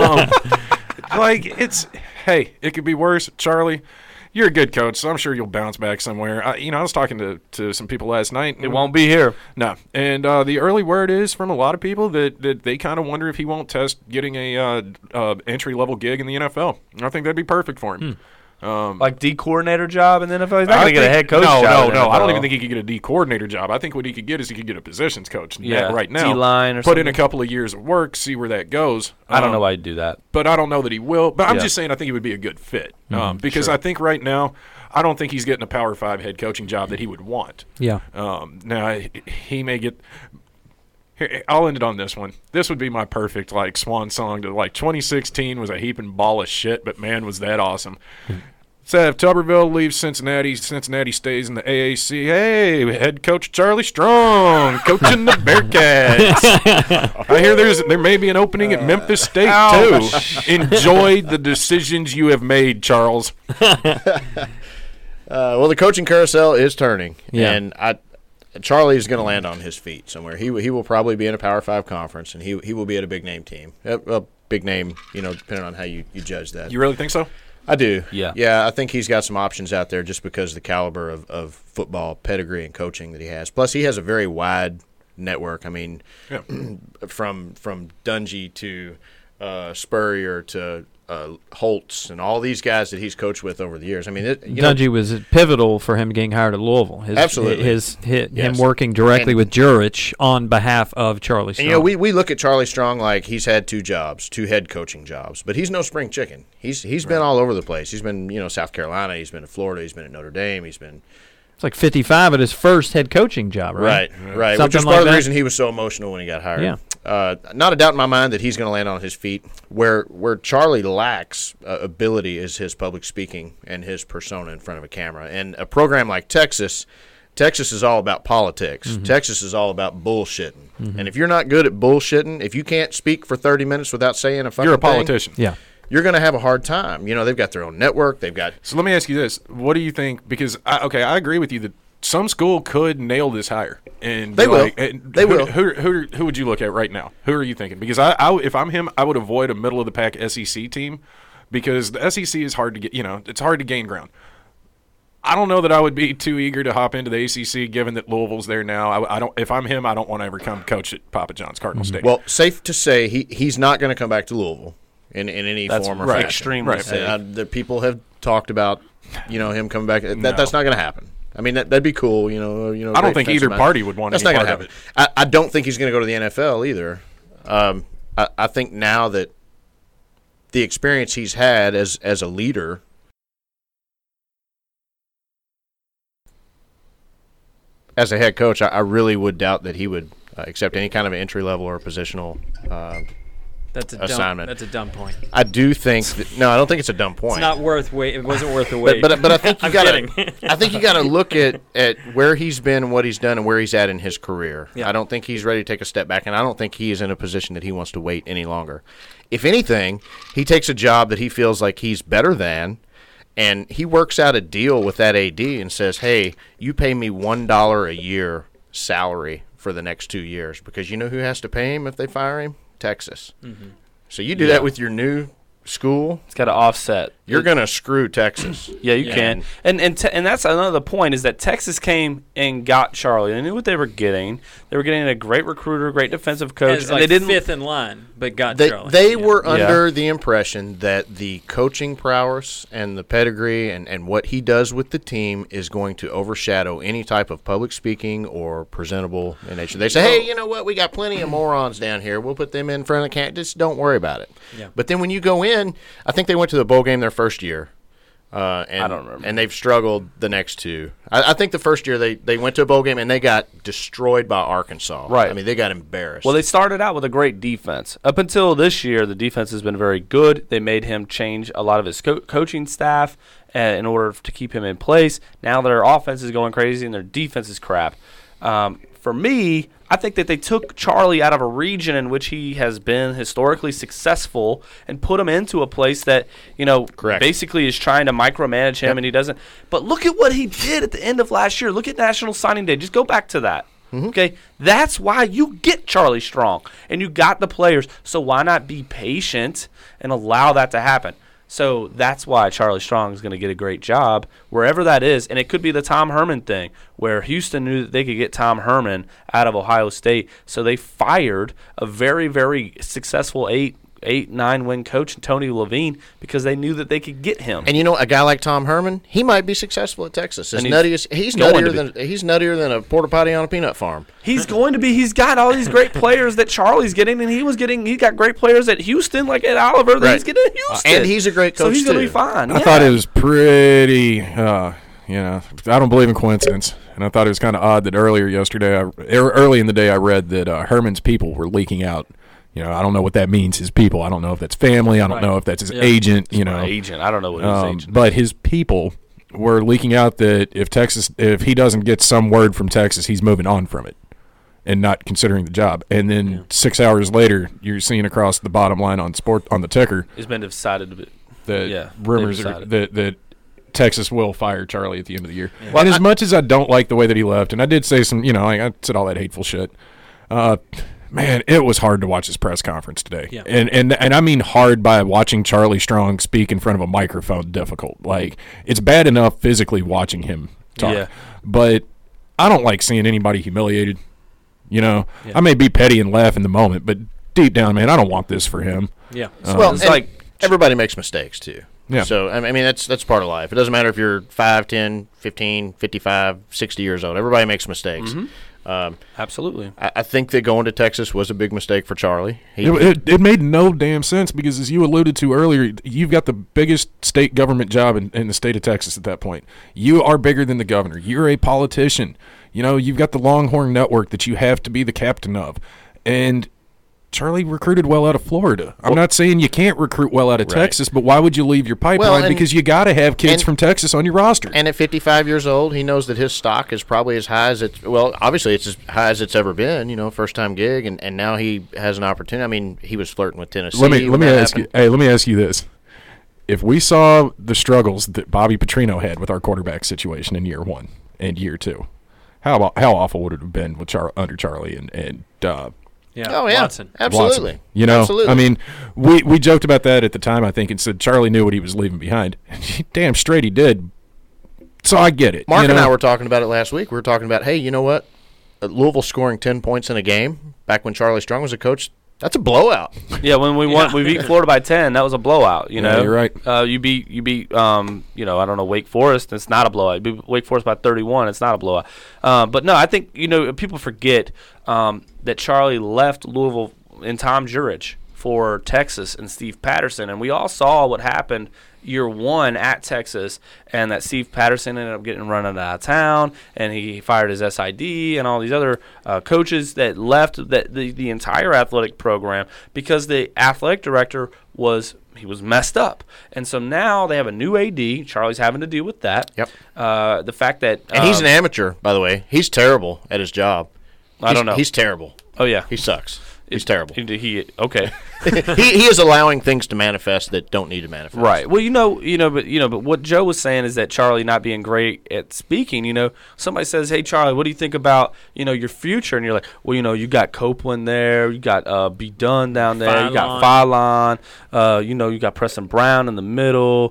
It could be worse. Charlie, you're a good coach, so I'm sure you'll bounce back somewhere. I was talking to some people last night. It won't be here. No. And the early word is from a lot of people that they kind of wonder if he won't test getting a entry-level gig in the NFL. I think that'd be perfect for him. Like D coordinator job in the NFL? He's not going to get a head coach job. No. I don't even think he could get a D coordinator job. I think what he could get is he could get a positions coach right now. D-line or put something. in a couple of years of work, see where that goes. I don't know why he'd do that. But I don't know that he will. But I'm just saying I think he would be a good fit. Because I think right now, I don't think he's getting a Power 5 head coaching job that he would want. Yeah. Now, he may get – here, I'll end it on this one. This would be my perfect, swan song to, 2016 was a heaping ball of shit, but, man, was that awesome. So if Tuberville leaves Cincinnati stays in the AAC. Hey, head coach Charlie Strong coaching the Bearcats. I hear there may be an opening at Memphis State too. Enjoy the decisions you have made, Charles. Well, the coaching carousel is turning, Yeah. and Charlie is going to land on his feet somewhere. He will probably be in a Power 5 conference, and he will be at a big name team. A big name, depending on how you judge that. You really think so? I do. Yeah. Yeah, I think he's got some options out there just because of the caliber of football pedigree and coaching that he has. Plus, he has a very wide network. I mean, from Dungy to Spurrier to Holtz and all these guys that he's coached with over the years. I mean, Dungy was pivotal for him getting hired at Louisville. Absolutely. Him working directly with Jurich on behalf of Charlie Strong. And, we look at Charlie Strong like he's had two head coaching jobs, but he's no spring chicken. He's been all over the place. He's been, South Carolina. He's been at Florida. He's been at Notre Dame. He's been It's like 55 at his first head coaching job, right? Right. Something Which is like part of the that. reason he was so emotional when he got hired. Yeah. Not a doubt in my mind that he's going to land on his feet. Where Charlie lacks ability is his public speaking and his persona in front of a camera. And a program like Texas is all about politics. Mm-hmm. Texas is all about bullshitting. Mm-hmm. And if you're not good at bullshitting, if you can't speak for 30 minutes without saying a fucking You're a thing, politician. Yeah. you're going to have a hard time. They've got their own network. They've got. So let me ask you this: what do you think? Because I agree with you that some school could nail this hire, and They will. They will. Who would you look at right now? Who are you thinking? Because if I'm him, I would avoid a middle of the pack SEC team because the SEC is hard to get. It's hard to gain ground. I don't know that I would be too eager to hop into the ACC, given that Louisville's there now. I don't. If I'm him, I don't want to ever come coach at Papa John's Cardinal Stadium. Well, safe to say he's not going to come back to Louisville in any form or fashion. Extremely safe. The people have talked about him coming back. That's not going to happen. I mean, that'd be cool. I don't think either party would want That's any not part going to of happen. it. I don't think he's going to go to the NFL either. I think now that the experience he's had as a leader, as a head coach, I really would doubt that he would accept any kind of entry level or positional assignment. That's a dumb point. I do think that, no, I don't think it's a dumb point. It's not worth wait. It wasn't worth the wait. But I think you I'm got kidding. I think you got to look at where he's been and what he's done and where he's at in his career. Yeah. I don't think he's ready to take a step back, and I don't think he is in a position that he wants to wait any longer. If anything, he takes a job that he feels like he's better than, and he works out a deal with that AD and says, "Hey, you pay me $1 a year salary for the next 2 years," because you know who has to pay him if they fire him? Texas. Mm-hmm. So you do that with your new school. It's got to offset. You're going to screw Texas. Yeah, you can. And that's another point is that Texas came and got Charlie. They knew what they were getting. They were getting a great recruiter, great defensive coach. As and they didn't fifth in line, but got Charlie. They were under the impression that the coaching prowess and the pedigree and what he does with the team is going to overshadow any type of public speaking or presentable in nature. They say, hey, you know what? We got plenty of morons down here. We'll put them in front of the camp. Just don't worry about it. Yeah. But then when you go in, I think they went to the bowl game their first year. And, I don't remember. And they've struggled the next two. I think the first year they went to a bowl game and they got destroyed by Arkansas. Right. I mean, they got embarrassed. Well, they started out with a great defense. Up until this year, the defense has been very good. They made him change a lot of his coaching staff in order to keep him in place. Now their offense is going crazy and their defense is crap. For me, I think that they took Charlie out of a region in which he has been historically successful and put him into a place that, Correct. basically is trying to micromanage him, and he doesn't. But look at what he did at the end of last year. Look at National Signing Day. Just go back to that. Okay? That's why you get Charlie Strong, and you got the players. So why not be patient and allow that to happen? So that's why Charlie Strong is going to get a great job wherever that is. And it could be the Tom Herman thing where Houston knew that they could get Tom Herman out of Ohio State. So they fired a very, very successful 8-9 win coach, Tony Levine, because they knew that they could get him. And a guy like Tom Herman, he might be successful at Texas. He's nuttier than a porta potty on a peanut farm. He's going to be. He's got all these great players that Charlie's getting, and he got great players at Houston, like at Oliver, that he's getting at Houston. And he's a great coach, so he's going to too. be fine. I thought it was pretty, I don't believe in coincidence. And I thought it was kind of odd that early in the day, I read that Herman's people were leaking out. I don't know what that means, his people. I don't know if that's family. I don't know if that's his agent, Agent. I don't know what his agent But his people were leaking out that if he doesn't get some word from Texas, he's moving on from it and not considering the job. And then 6 hours later, you're seeing across the bottom line on the ticker. It's been decided that rumors are that Texas will fire Charlie at the end of the year. Well, and as much as I don't like the way that he left, and I did say some, I said all that hateful shit. Man, it was hard to watch his press conference today. Yeah. And I mean hard by watching Charlie Strong speak in front of a microphone difficult. Like, it's bad enough physically watching him talk. Yeah. But I don't like seeing anybody humiliated. I may be petty and laugh in the moment, but deep down, man, I don't want this for him. Yeah. Well, it's and like everybody makes mistakes, too. Yeah. So, I mean, that's part of life. It doesn't matter if you're 5, 10, 15, 55, 60 years old. Everybody makes mistakes. Mm-hmm. Absolutely. I think that going to Texas was a big mistake for Charlie. It made no damn sense because, as you alluded to earlier, you've got the biggest state government job in the state of Texas at that point. You are bigger than the governor. You're a politician. You've got the Longhorn Network that you have to be the captain of. And Charlie recruited well out of Florida. I'm not saying you can't recruit well out of Texas, but why would you leave your pipeline? Because you got to have kids from Texas on your roster. And at 55 years old, he knows that his stock is probably as high as obviously it's as high as it's ever been, first-time gig, and now he has an opportunity. I mean, he was flirting with Tennessee. Let me ask you this. If we saw the struggles that Bobby Petrino had with our quarterback situation in year one and year two, how awful would it have been with under Charlie and Yeah. Oh, yeah. Watson. Absolutely. Watson. Absolutely. I mean, we joked about that at the time, I think, and said Charlie knew what he was leaving behind. Damn straight he did. So I get it. Mark and I were talking about it last week. We were talking about, hey, you know what? Louisville scoring 10 points in a game back when Charlie Strong was a coach, that's a blowout. Yeah, when we beat Florida by 10, that was a blowout. Yeah, you're right. You beat I don't know, Wake Forest. It's not a blowout. You beat Wake Forest by 31. It's not a blowout. But no, I think people forget that Charlie left Louisville in Tom Jurich for Texas and Steve Patterson, and we all saw what happened year one at Texas, and that Steve Patterson ended up getting run out of town, and he fired his SID and all these other coaches that left the entire athletic program because the athletic director was messed up. And so now they have a new AD. Charlie's having to deal with that. Yep. The fact that and he's an amateur, by the way. He's terrible at his job. I don't know. He's terrible. Oh yeah, he sucks. He's terrible. Okay. he is allowing things to manifest that don't need to manifest. Right. Well, but what Joe was saying is that Charlie not being great at speaking. Somebody says, "Hey, Charlie, what do you think about your future?" And you're like, "Well, you got Copeland there, you got B. Dunn down there, you got Philon, you got Preston Brown in the middle.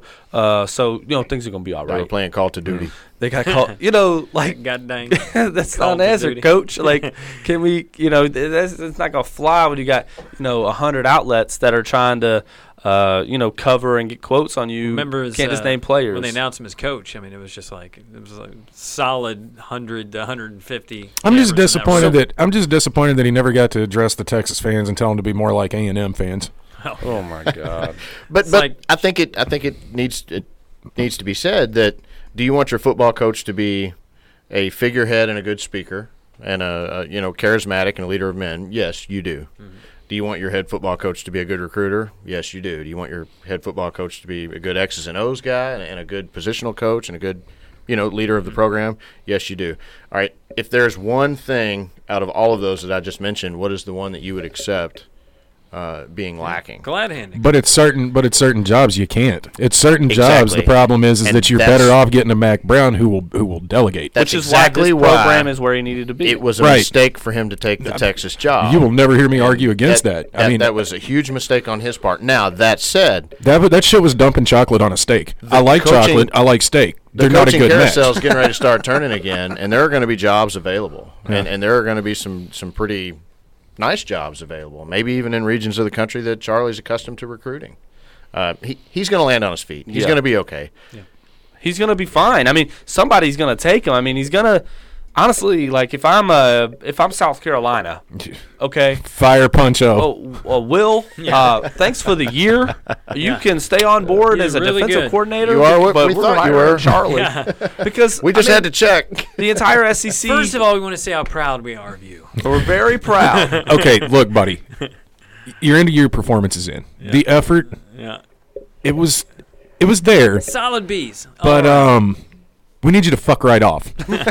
So things are gonna be all right." They were playing Call to Duty. They got called, like, God dang. that's not an answer, coach. Like, can we, it's not going to fly when you got, 100 outlets that are trying to, cover and get quotes on you. Remember, can't just name players. When they announced him as coach, I mean, it was just like solid 100 to 150. I'm just disappointed that he never got to address the Texas fans and tell them to be more like A&M fans. Oh my God! But I think it needs needs to be said that do you want your football coach to be a figurehead and a good speaker and a charismatic and a leader of men? Yes, you do. Mm-hmm. Do you want your head football coach to be a good recruiter? Yes, you do. Do you want your head football coach to be a good X's and O's guy and a good positional coach and a good, leader of the program? Yes, you do. All right. If there's one thing out of all of those that I just mentioned, what is the one that you would accept being lacking? Glad handing. But it's certain jobs you can't. It's certain jobs. The problem is that you're better off getting a Mac Brown who will delegate. That's Which is exactly why this program is where he needed to be. It was a mistake for him to take the Texas job. You will never hear me argue against that. I mean, that was a huge mistake on his part. Now, that said, that shit was dumping chocolate on a steak. I like chocolate. I like steak. They're not a good match. The coaching carousel is getting ready to start turning again, and there are going to be jobs available, and there are going to be some pretty nice jobs available, maybe even in regions of the country that Charlie's accustomed to recruiting. He's going to land on his feet. He's going to be okay. Yeah. He's going to be fine. I mean, somebody's going to take him. I mean, he's going to honestly, like if I'm South Carolina, okay, fire Puncho. Will, thanks for the year. You can stay on board as a really defensive coordinator. You are what but we we're thought you were, Charlie. Because we just had to check the entire SEC. First of all, we want to say how proud we are of you. We're very proud. Okay, look, buddy, your end of year performance is in. Yeah. The effort, it was there. Solid B's, but we need you to fuck right off.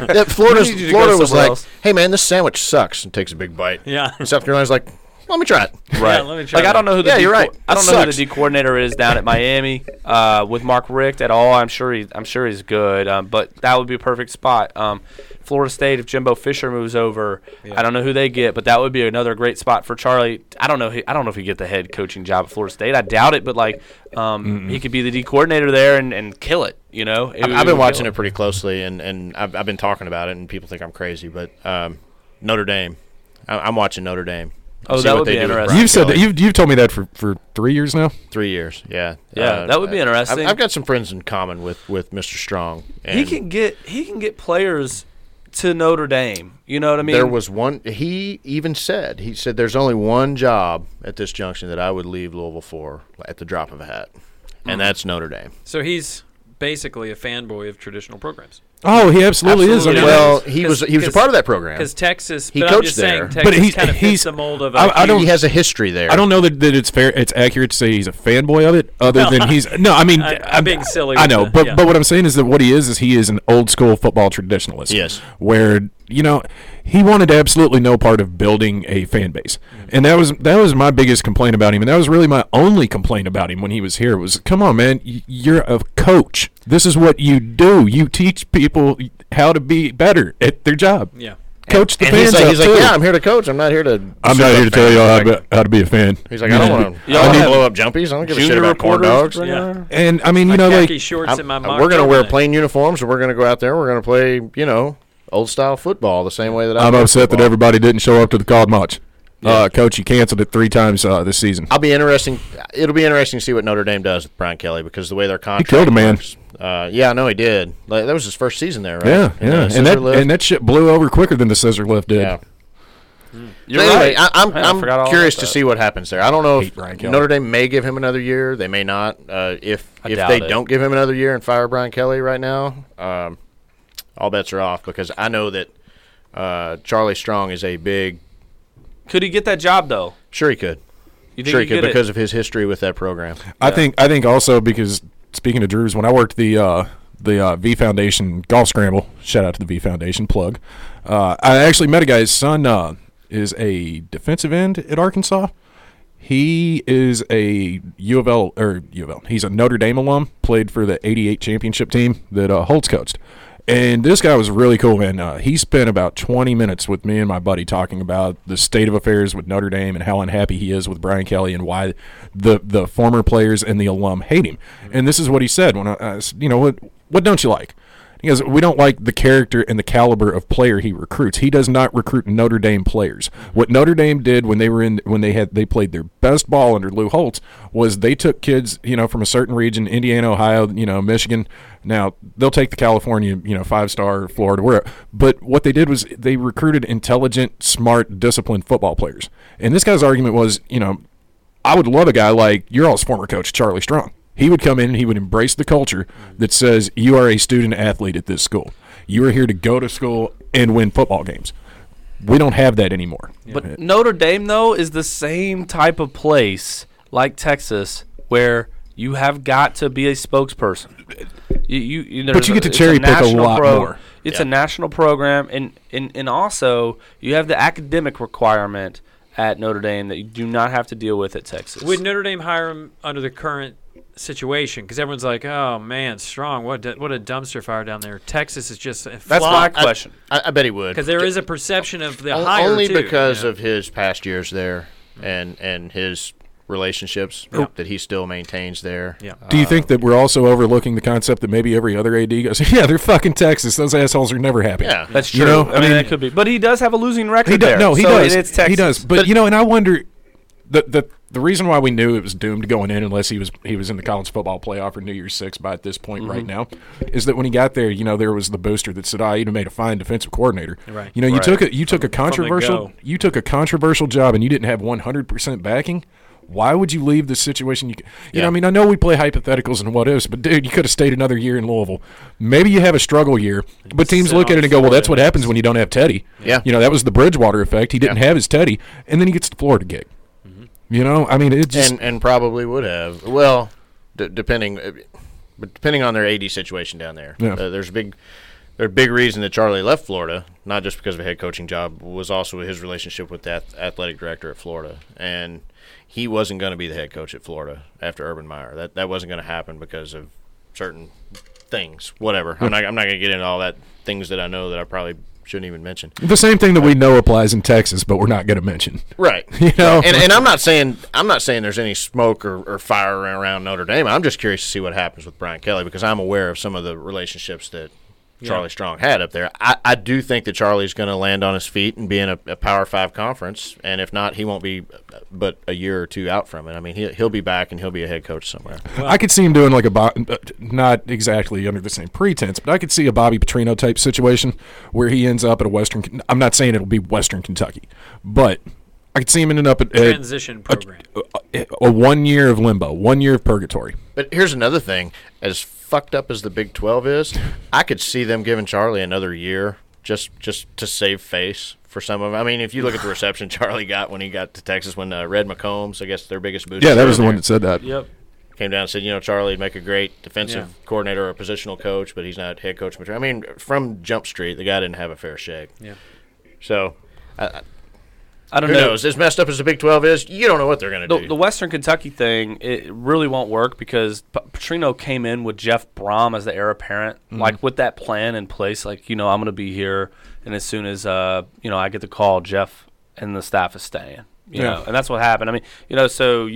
Florida was like, hey, man, this sandwich sucks, and takes a big bite. Yeah. And South Carolina's like, let me try it. Right. Yeah, let me try I don't know who the you're right. I don't know who the D coordinator is down at Miami with Mark Richt at all. I'm sure he's good, but that would be a perfect spot. Florida State, if Jimbo Fisher moves over, I don't know who they get, but that would be another great spot for Charlie. I don't know if he get the head coaching job at Florida State. I doubt it, but he could be the D coordinator there and kill it. I've been watching it pretty closely, and I've been talking about it, and people think I'm crazy, but Notre Dame, I'm watching Notre Dame. Oh, that would be interesting. You've said that. You've told me that for 3 years now. 3 years, yeah. Yeah, that would be interesting. I've got some friends in common with Mr. Strong. And he can get players to Notre Dame. You know what I mean? There was one. He said there's only one job at this junction that I would leave Louisville for at the drop of a hat, and that's Notre Dame. So he's basically a fanboy of traditional programs. Oh, he absolutely is. Well, he was a part of that program because Texas. He coached there, but he kind of fits the mold of. He has a history there. I don't know that it's fair. It's accurate to say he's a fanboy of it. Other than he's no. I mean, I'm being silly. I know, but what I'm saying is that what he is he is an old school football traditionalist. Yes, where he wanted absolutely no part of building a fan base, and that was my biggest complaint about him, and that was really my only complaint about him when he was here. Was come on, man, you're a coach. This is what you do. You teach people how to be better at their job. Yeah. Coach the and fans he's like, yeah, I'm here to coach. I'm not here to. I'm not here to tell you how to be a fan. He's like, I don't want to blow up jumpies. I don't give a shit about corn dogs. Yeah. And I mean, khaki shorts and my we're going to wear plain uniforms, and we're going to go out there. We're going to play, old style football the same way that I'm upset that everybody didn't show up to the college match. Coach, you canceled it 3 times this season. It'll be interesting to see what Notre Dame does with Brian Kelly because the way their contract he killed a man. Works, I know he did. That was his first season there, right? Yeah. And that shit blew over quicker than the scissor lift did. Yeah. You're right. I'm curious to see what happens there. I don't know if Notre Dame may give him another year. They may not. If they don't give him another year and fire Brian Kelly right now, all bets are off because I know that Charlie Strong is a big. Could he get that job though? Sure he could. You think he could because of his history with that program. I think also because speaking of Drews, when I worked the V Foundation golf scramble, shout out to the V Foundation plug. I actually met a guy. His son is a defensive end at Arkansas. He is a U of L. He's a Notre Dame alum. Played for the '88 championship team that Holtz coached. And this guy was really cool, man. He spent about 20 minutes with me and my buddy talking about the state of affairs with Notre Dame and how unhappy he is with Brian Kelly and why the former players and the alum hate him. And this is what he said when I what don't you like? He goes, we don't like the character and the caliber of player he recruits. He does not recruit Notre Dame players. What Notre Dame did when they played their best ball under Lou Holtz was they took kids, from a certain region, Indiana, Ohio, Michigan. Now they'll take the California, 5-star, Florida, wherever. But what they did was they recruited intelligent, smart, disciplined football players. And this guy's argument was, I would love a guy like your all's former coach, Charlie Strong. He would come in and he would embrace the culture that says you are a student athlete at this school. You are here to go to school and win football games. We don't have that anymore. But Notre Dame, though, is the same type of place like Texas where you have got to be a spokesperson. But you get to cherry pick a lot more. It's a national program, and also you have the academic requirement at Notre Dame that you do not have to deal with at Texas. Would Notre Dame hire him under the current situation? Because everyone's like, oh, man, Strong, what a dumpster fire down there. Texas is just a That's flop. my question. I bet he would. Because there is a perception of the hire, only too, because you know? of his past years there and his relationships that he still maintains there. Yeah. Do you think that we're also overlooking the concept that maybe every other AD goes, yeah, they're fucking Texas. Those assholes are never happy. Yeah. That's true. You know, I mean, that could be. But he does have a losing record there. No, he so does. It's Texas. He does. But, and I wonder the reason why we knew it was doomed going in, unless he was in the college football playoff or New Year's Six by at this point right now, is that when he got there, there was the booster that said, you'd have made a fine defensive coordinator. Right. You took a controversial job and you didn't have 100% backing. Why would you leave this situation? I mean, I know we play hypotheticals and what ifs, but dude, you could have stayed another year in Louisville. Maybe you have a struggle year, but teams look at it and go, well, that's what happens when you don't have Teddy. Yeah. That was the Bridgewater effect. He didn't have his Teddy, and then he gets the Florida gig. I mean, it just and probably would have. Well, depending on their AD situation down there. Yeah. There's a big reason that Charlie left Florida, not just because of a head coaching job, was also his relationship with that athletic director at Florida. And he wasn't going to be the head coach at Florida after Urban Meyer. That wasn't going to happen because of certain things, whatever. I'm not going to get into all that, things that I know that I probably shouldn't even mention. the same thing that we know applies in Texas, but we're not going to mention. Right. And I'm not saying there's any smoke or fire around Notre Dame. I'm just curious to see what happens with Brian Kelly because I'm aware of some of the relationships that Charlie Strong had up there. I do think that Charlie's going to land on his feet and be in a Power 5 conference, and if not, he won't be but a year or two out from it. I mean, he'll be back and he'll be a head coach somewhere. Well, I could see him doing like not exactly under the same pretense, but I could see a Bobby Petrino type situation where he ends up at a Western. I'm not saying it'll be Western Kentucky, but I could see him ending up at transition program. A 1 year of limbo, 1 year of purgatory. But here's another thing: as fucked up as the Big 12 is, I could see them giving Charlie another year just to save face for some of them. I mean, if you look at the reception Charlie got when he got to Texas, when Red McCombs, I guess their biggest booster. Yeah, that was the one that said that. Yep. Came down and said, Charlie would make a great defensive coordinator or a positional coach, but he's not head coach material. I mean, from Jump Street, the guy didn't have a fair shake. Yeah. So, I don't who know. knows? As messed up as the Big 12 is, you don't know what they're going to do. The Western Kentucky thing, it really won't work because Petrino came in with Jeff Brom as the heir apparent, like with that plan in place. Like, I'm going to be here, and as soon as I get the call, Jeff and the staff is staying. You know, and that's what happened. I mean,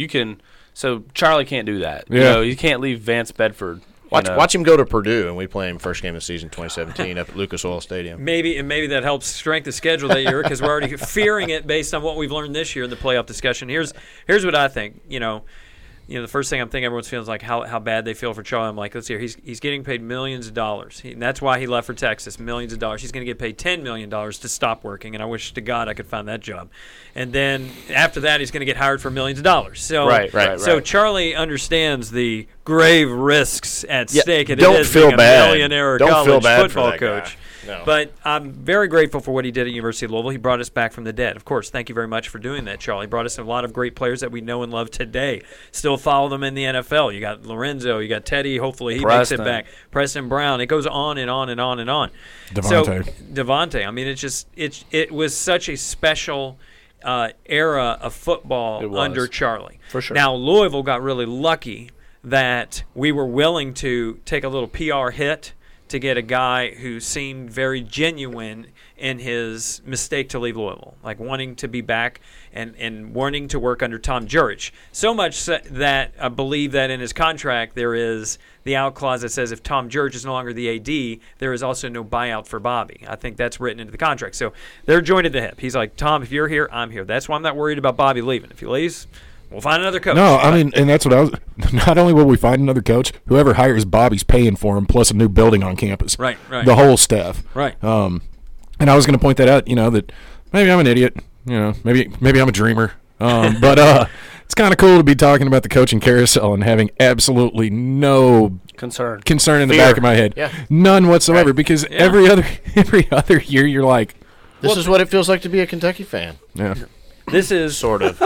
so Charlie can't do that. Yeah. You can't leave Vance Bedford. Watch him go to Purdue, and we play him first game of the season 2017 up at Lucas Oil Stadium. Maybe that helps strengthen the schedule that year because we're already fearing it based on what we've learned this year in the playoff discussion. Here's what I think. The first thing I'm thinking everyone's feeling is like how bad they feel for Charlie. I'm like, let's hear. He's getting paid millions of dollars. And that's why he left for Texas, millions of dollars. He's going to get paid $10 million to stop working, and I wish to God I could find that job. And then after that, he's going to get hired for millions of dollars. So, Right. So Charlie understands the grave risks at stake. And don't it is feel being bad. A millionaire Don't college feel bad football for that coach. guy. No. But I'm very grateful for what he did at University of Louisville. He brought us back from the dead. Of course, thank you very much for doing that, Charlie. Brought us a lot of great players that we know and love today. Still follow them in the NFL. You got Lorenzo. You got Teddy. Hopefully he makes it back. Preston Brown. It goes on and on and on and on. Devontae. I mean, it was such a special era of football under Charlie. For sure. Now, Louisville got really lucky that we were willing to take a little PR hit to get a guy who seemed very genuine in his mistake to leave Louisville, like wanting to be back and wanting to work under Tom Jurich. So much that I believe that in his contract there is the out clause that says if Tom Jurich is no longer the AD, there is also no buyout for Bobby. I think that's written into the contract. So they're joined at the hip. He's like, Tom, if you're here, I'm here. That's why I'm not worried about Bobby leaving. If he leaves, we'll find another coach. No, I mean, and that's what I was. Not only will we find another coach, whoever hires Bobby's paying for him, plus a new building on campus. Right. The whole staff. Right. And I was going to point that out. That maybe I'm an idiot. Maybe I'm a dreamer. But it's kind of cool to be talking about the coaching carousel and having absolutely no Concern. concern in the Fear. back of my head. Yeah. None whatsoever, because every other year you're like, This is what it feels like to be a Kentucky fan. yeah. This is Sort of.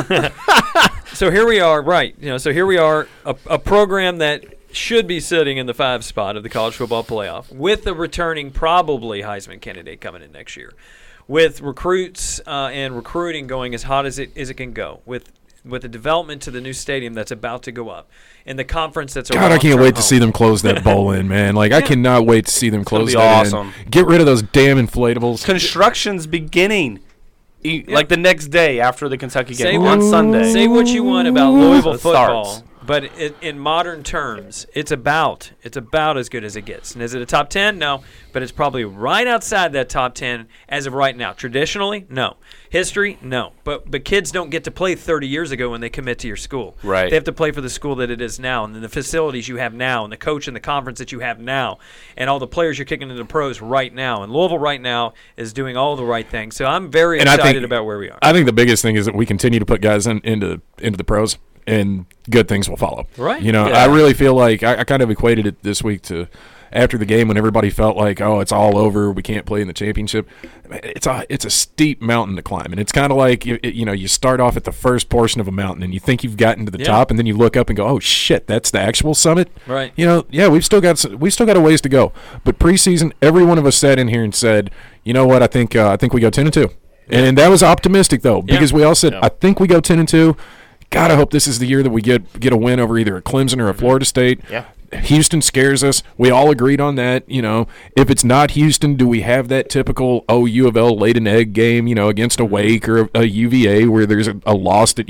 so here we are, right? So here we are, a program that should be sitting in the 5 spot of the college football playoff, with a returning probably Heisman candidate coming in next year, with recruits and recruiting going as hot as it can go, with the development to the new stadium that's about to go up, and the conference that's God, I can't wait to see them close that bowl in, man. Like, I cannot wait to see them close be that awesome. in. Get rid of those damn inflatables. Construction's beginning. Like the next day after the Kentucky Say game what- on Sunday. Say what you want about Louisville It football, starts. but in modern terms, it's about as good as it gets. And is it a top 10? No, but it's probably right outside that top 10 as of right now. Traditionally, no. History, no. But kids don't get to play 30 years ago when they commit to your school. Right. They have to play for the school that it is now, and then the facilities you have now, and the coach and the conference that you have now, and all the players you're kicking into the pros right now. And Louisville right now is doing all the right things. So I'm very And I excited think- about where we are. I think the biggest thing is that we continue to put guys into the pros, and good things will follow. Right. You know, Yeah. I really feel like I kind of equated it this week to after the game when everybody felt like, oh, it's all over, we can't play in the championship. It's a steep mountain to climb, and it's kind of like you start off at the first portion of a mountain, and you think you've gotten to the Yeah. top, and then you look up and go, oh shit, that's the actual summit. Right. You know, yeah, we've still got a ways to go. But preseason, every one of us sat in here and said, you know what, I think we go 10-2. And that was optimistic though, because we all said, I think we go 10-2. God, I hope this is the year that we get a win over either a Clemson or a Florida State. Yeah. Houston scares us. We all agreed on that. You know, if it's not Houston, do we have that typical U of L laid an egg game, against a Wake or a UVA where there's a loss that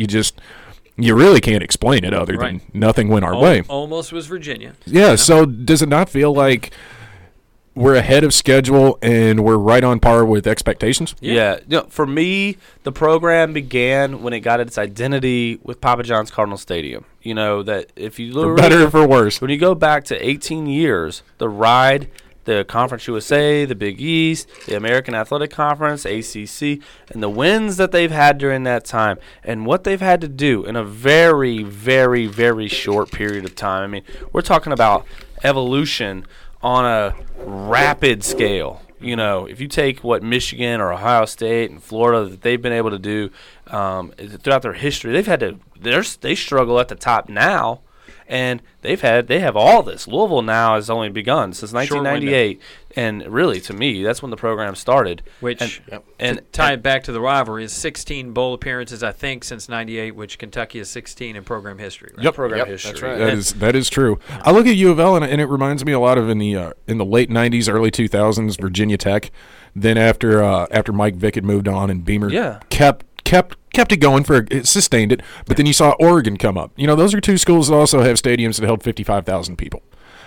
you really can't explain it other than nothing went our way. Almost was Virginia. Yeah, so does it not feel like we're ahead of schedule and we're right on par with expectations? Yeah. For me, the program began when it got its identity with Papa John's Cardinal Stadium. That if you look For better or for worse. when you go back to 18 years, the ride, the Conference USA, the Big East, the American Athletic Conference, ACC, and the wins that they've had during that time, and what they've had to do in a very, very, very short period of time. I mean, we're talking about evolution on a rapid scale. If you take what Michigan or Ohio State and Florida that they've been able to do throughout their history, they struggle at the top now, and they have all this. Louisville now has only begun since 1998, and really, to me, that's when the program started. Which, and to tie it back to the rivalry, is 16 bowl appearances, I think, since '98, which Kentucky is 16 in program history. Right? program history. That's right. That is true. I look at U of L and it reminds me a lot of in the late '90s, early 2000s, Virginia Tech. Then after Mike Vick had moved on and Beamer kept it going it sustained it. But then you saw Oregon come up. Those are two schools that also have stadiums that held 55,000 people.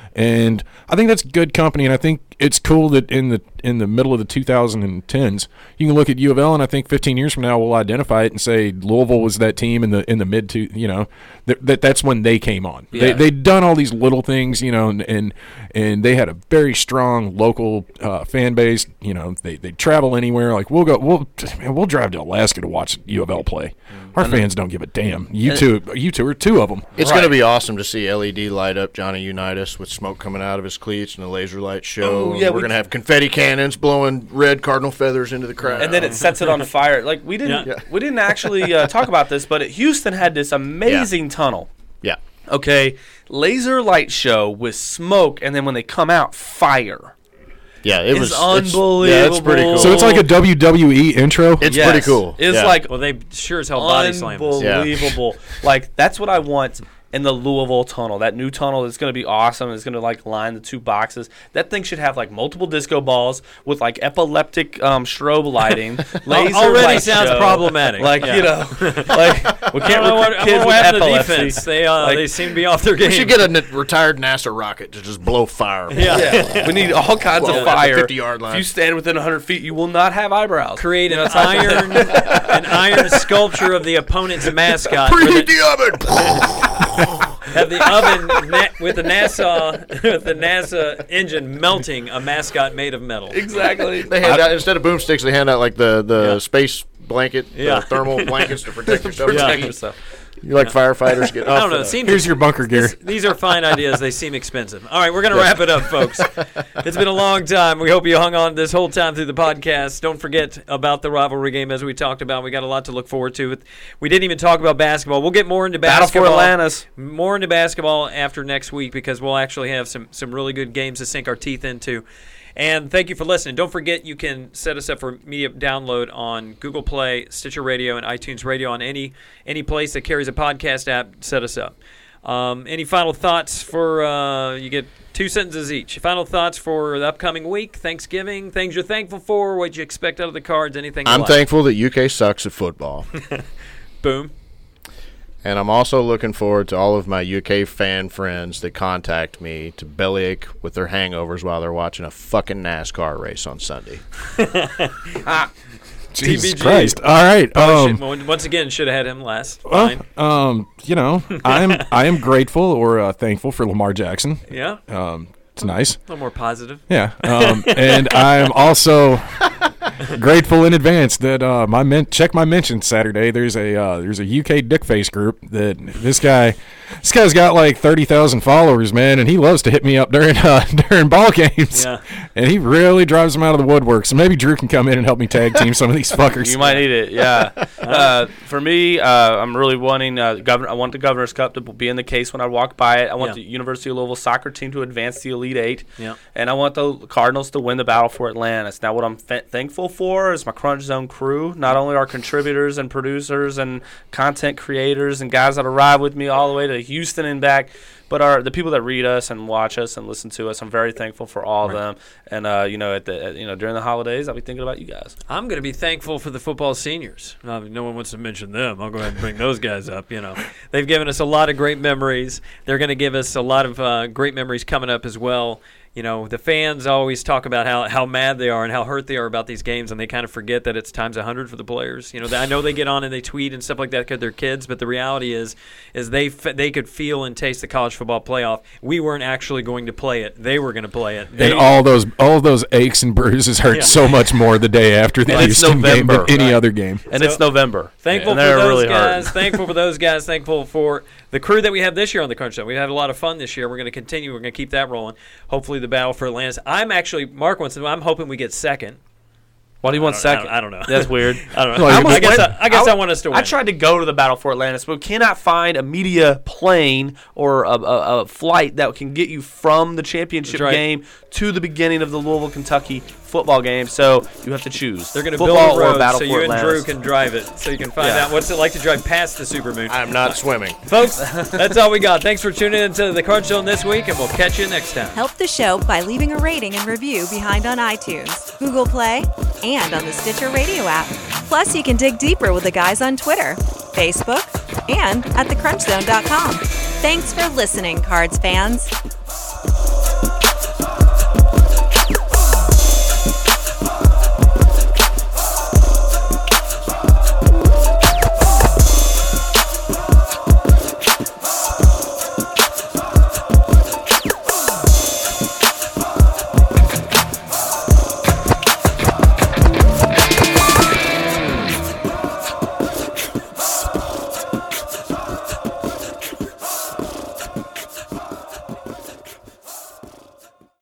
And I think that's good company, and I think it's cool that in the middle of the 2010s, you can look at U of L, and I think 15 years from now we'll identify it and say Louisville was that team in the mid to that's when they came on. Yeah. They'd done all these little things, and they had a very strong local fan base. They travel anywhere. Like we'll drive to Alaska to watch U of L play. Our fans don't give a damn. You two are two of them. It's going to be awesome to see LED light up Johnny Unitas with smoke coming out of his cleats and a laser light show. Oh, yeah, we're going to have confetti cannons blowing red cardinal feathers into the crowd. And then it sets it on fire. Like we didn't actually talk about this, but Houston had this amazing tunnel. Yeah. Okay, laser light show with smoke, and then when they come out, fire. Yeah, it It's was unbelievable. Yeah, it's pretty cool. So it's like a WWE intro. It's Yes. pretty cool. It's Yeah. like Well, they sure as hell body slam us. unbelievable. Like that's what I want in the Louisville tunnel. That new tunnel is going to be awesome. It's going to line the two boxes. That thing should have multiple disco balls with epileptic strobe lighting. Laser Already light sounds show. problematic. We can't recruit kids with happened to epilepsy. defense. They seem to be off their game. We should get a retired NASA rocket to just blow fire. Yeah, we need all kinds Well, of at the fire. 50-yard line. If you stand within 100 feet, you will not have eyebrows. create an iron sculpture of the opponent's mascot. Preheat the oven. Have the oven with the NASA engine melting a mascot made of metal. Exactly. They hand out, instead of boomsticks, they hand out the space blanket, Yeah. the thermal blankets to protect yourself. Protect yourself. You like firefighters get I don't know. off. Here's your bunker gear. These are fine ideas. They seem expensive. All right, we're going to wrap it up, folks. It's been a long time. We hope you hung on this whole time through the podcast. Don't forget about the rivalry game, as we talked about. We got a lot to look forward to. We didn't even talk about basketball. We'll get more into basketball. Battle for Atlantis. More into basketball after next week, because we'll actually have some really good games to sink our teeth into. And thank you for listening. Don't forget, you can set us up for immediate download on Google Play, Stitcher Radio, and iTunes Radio. On any place that carries a podcast app, set us up. Any final thoughts for you get 2 sentences each. Final thoughts for the upcoming week, Thanksgiving, things you're thankful for, what you expect out of the Cards, anything you I'm like. thankful that UK sucks at football. Boom. And I'm also looking forward to all of my UK fan friends that contact me to bellyache with their hangovers while they're watching a fucking NASCAR race on Sunday. Jesus TBG. Christ! All right. Once again, should have had him last. Well, Fine. I am grateful or thankful for Lamar Jackson. Yeah. It's nice. A little more positive. Yeah. And I'm also grateful in advance that check my mentions Saturday. There's a UK dickface group that this guy's got like 30,000 followers, man, and he loves to hit me up during ball games. Yeah. And he really drives them out of the woodwork. So maybe Drew can come in and help me tag team some of these fuckers. You might need it, yeah. For me, I'm really wanting I want the Governor's Cup to be in the case when I walk by it. I want the University of Louisville soccer team to advance the Elite Eight. Yeah. And I want the Cardinals to win the battle for Atlantis. Now, what I'm thankful for is my Crunch Zone crew, not only our contributors and producers and content creators and guys that arrive with me all the way to Houston and back, but the people that read us and watch us and listen to us. I'm very thankful for all of them. And during the holidays, I'll be thinking about you guys. I'm going to be thankful for the football seniors. No one wants to mention them. I'll go ahead and bring those guys up. They've given us a lot of great memories. They're going to give us a lot of great memories coming up as well. The fans always talk about how mad they are and how hurt they are about these games, and they kind of forget that it's times 100 for the players. I know they get on and they tweet and stuff like that because they're kids, but the reality is they could feel and taste the college football playoff. We weren't actually going to play it; they were going to play it. And all those aches and bruises hurt so much more the day after the Houston game than any other game. And it's November. Thankful for those guys. Thankful for those guys. Thankful for the crew that we have this year on the Crunch Show. We had a lot of fun this year. We're going to continue. We're going to keep that rolling. Hopefully, the battle for Atlantis. I'm hoping we get second. Why do you want second? I don't know. That's weird. I don't know. I guess I want us to win. I tried to go to the Battle for Atlantis, but we cannot find a media plane or a flight that can get you from the championship game to the beginning of the Louisville, Kentucky football game. So you have to choose. They're going to build a road so you and Drew can drive it, so you can find out what's it like to drive past the Supermoon. I'm not swimming. Folks, that's all we got. Thanks for tuning into the Crunch Zone this week, and we'll catch you next time. Help the show by leaving a rating and review behind on iTunes, Google Play, and on the Stitcher Radio app. Plus, you can dig deeper with the guys on Twitter, Facebook, and at thecrunchzone.com. Thanks for listening, Cards fans.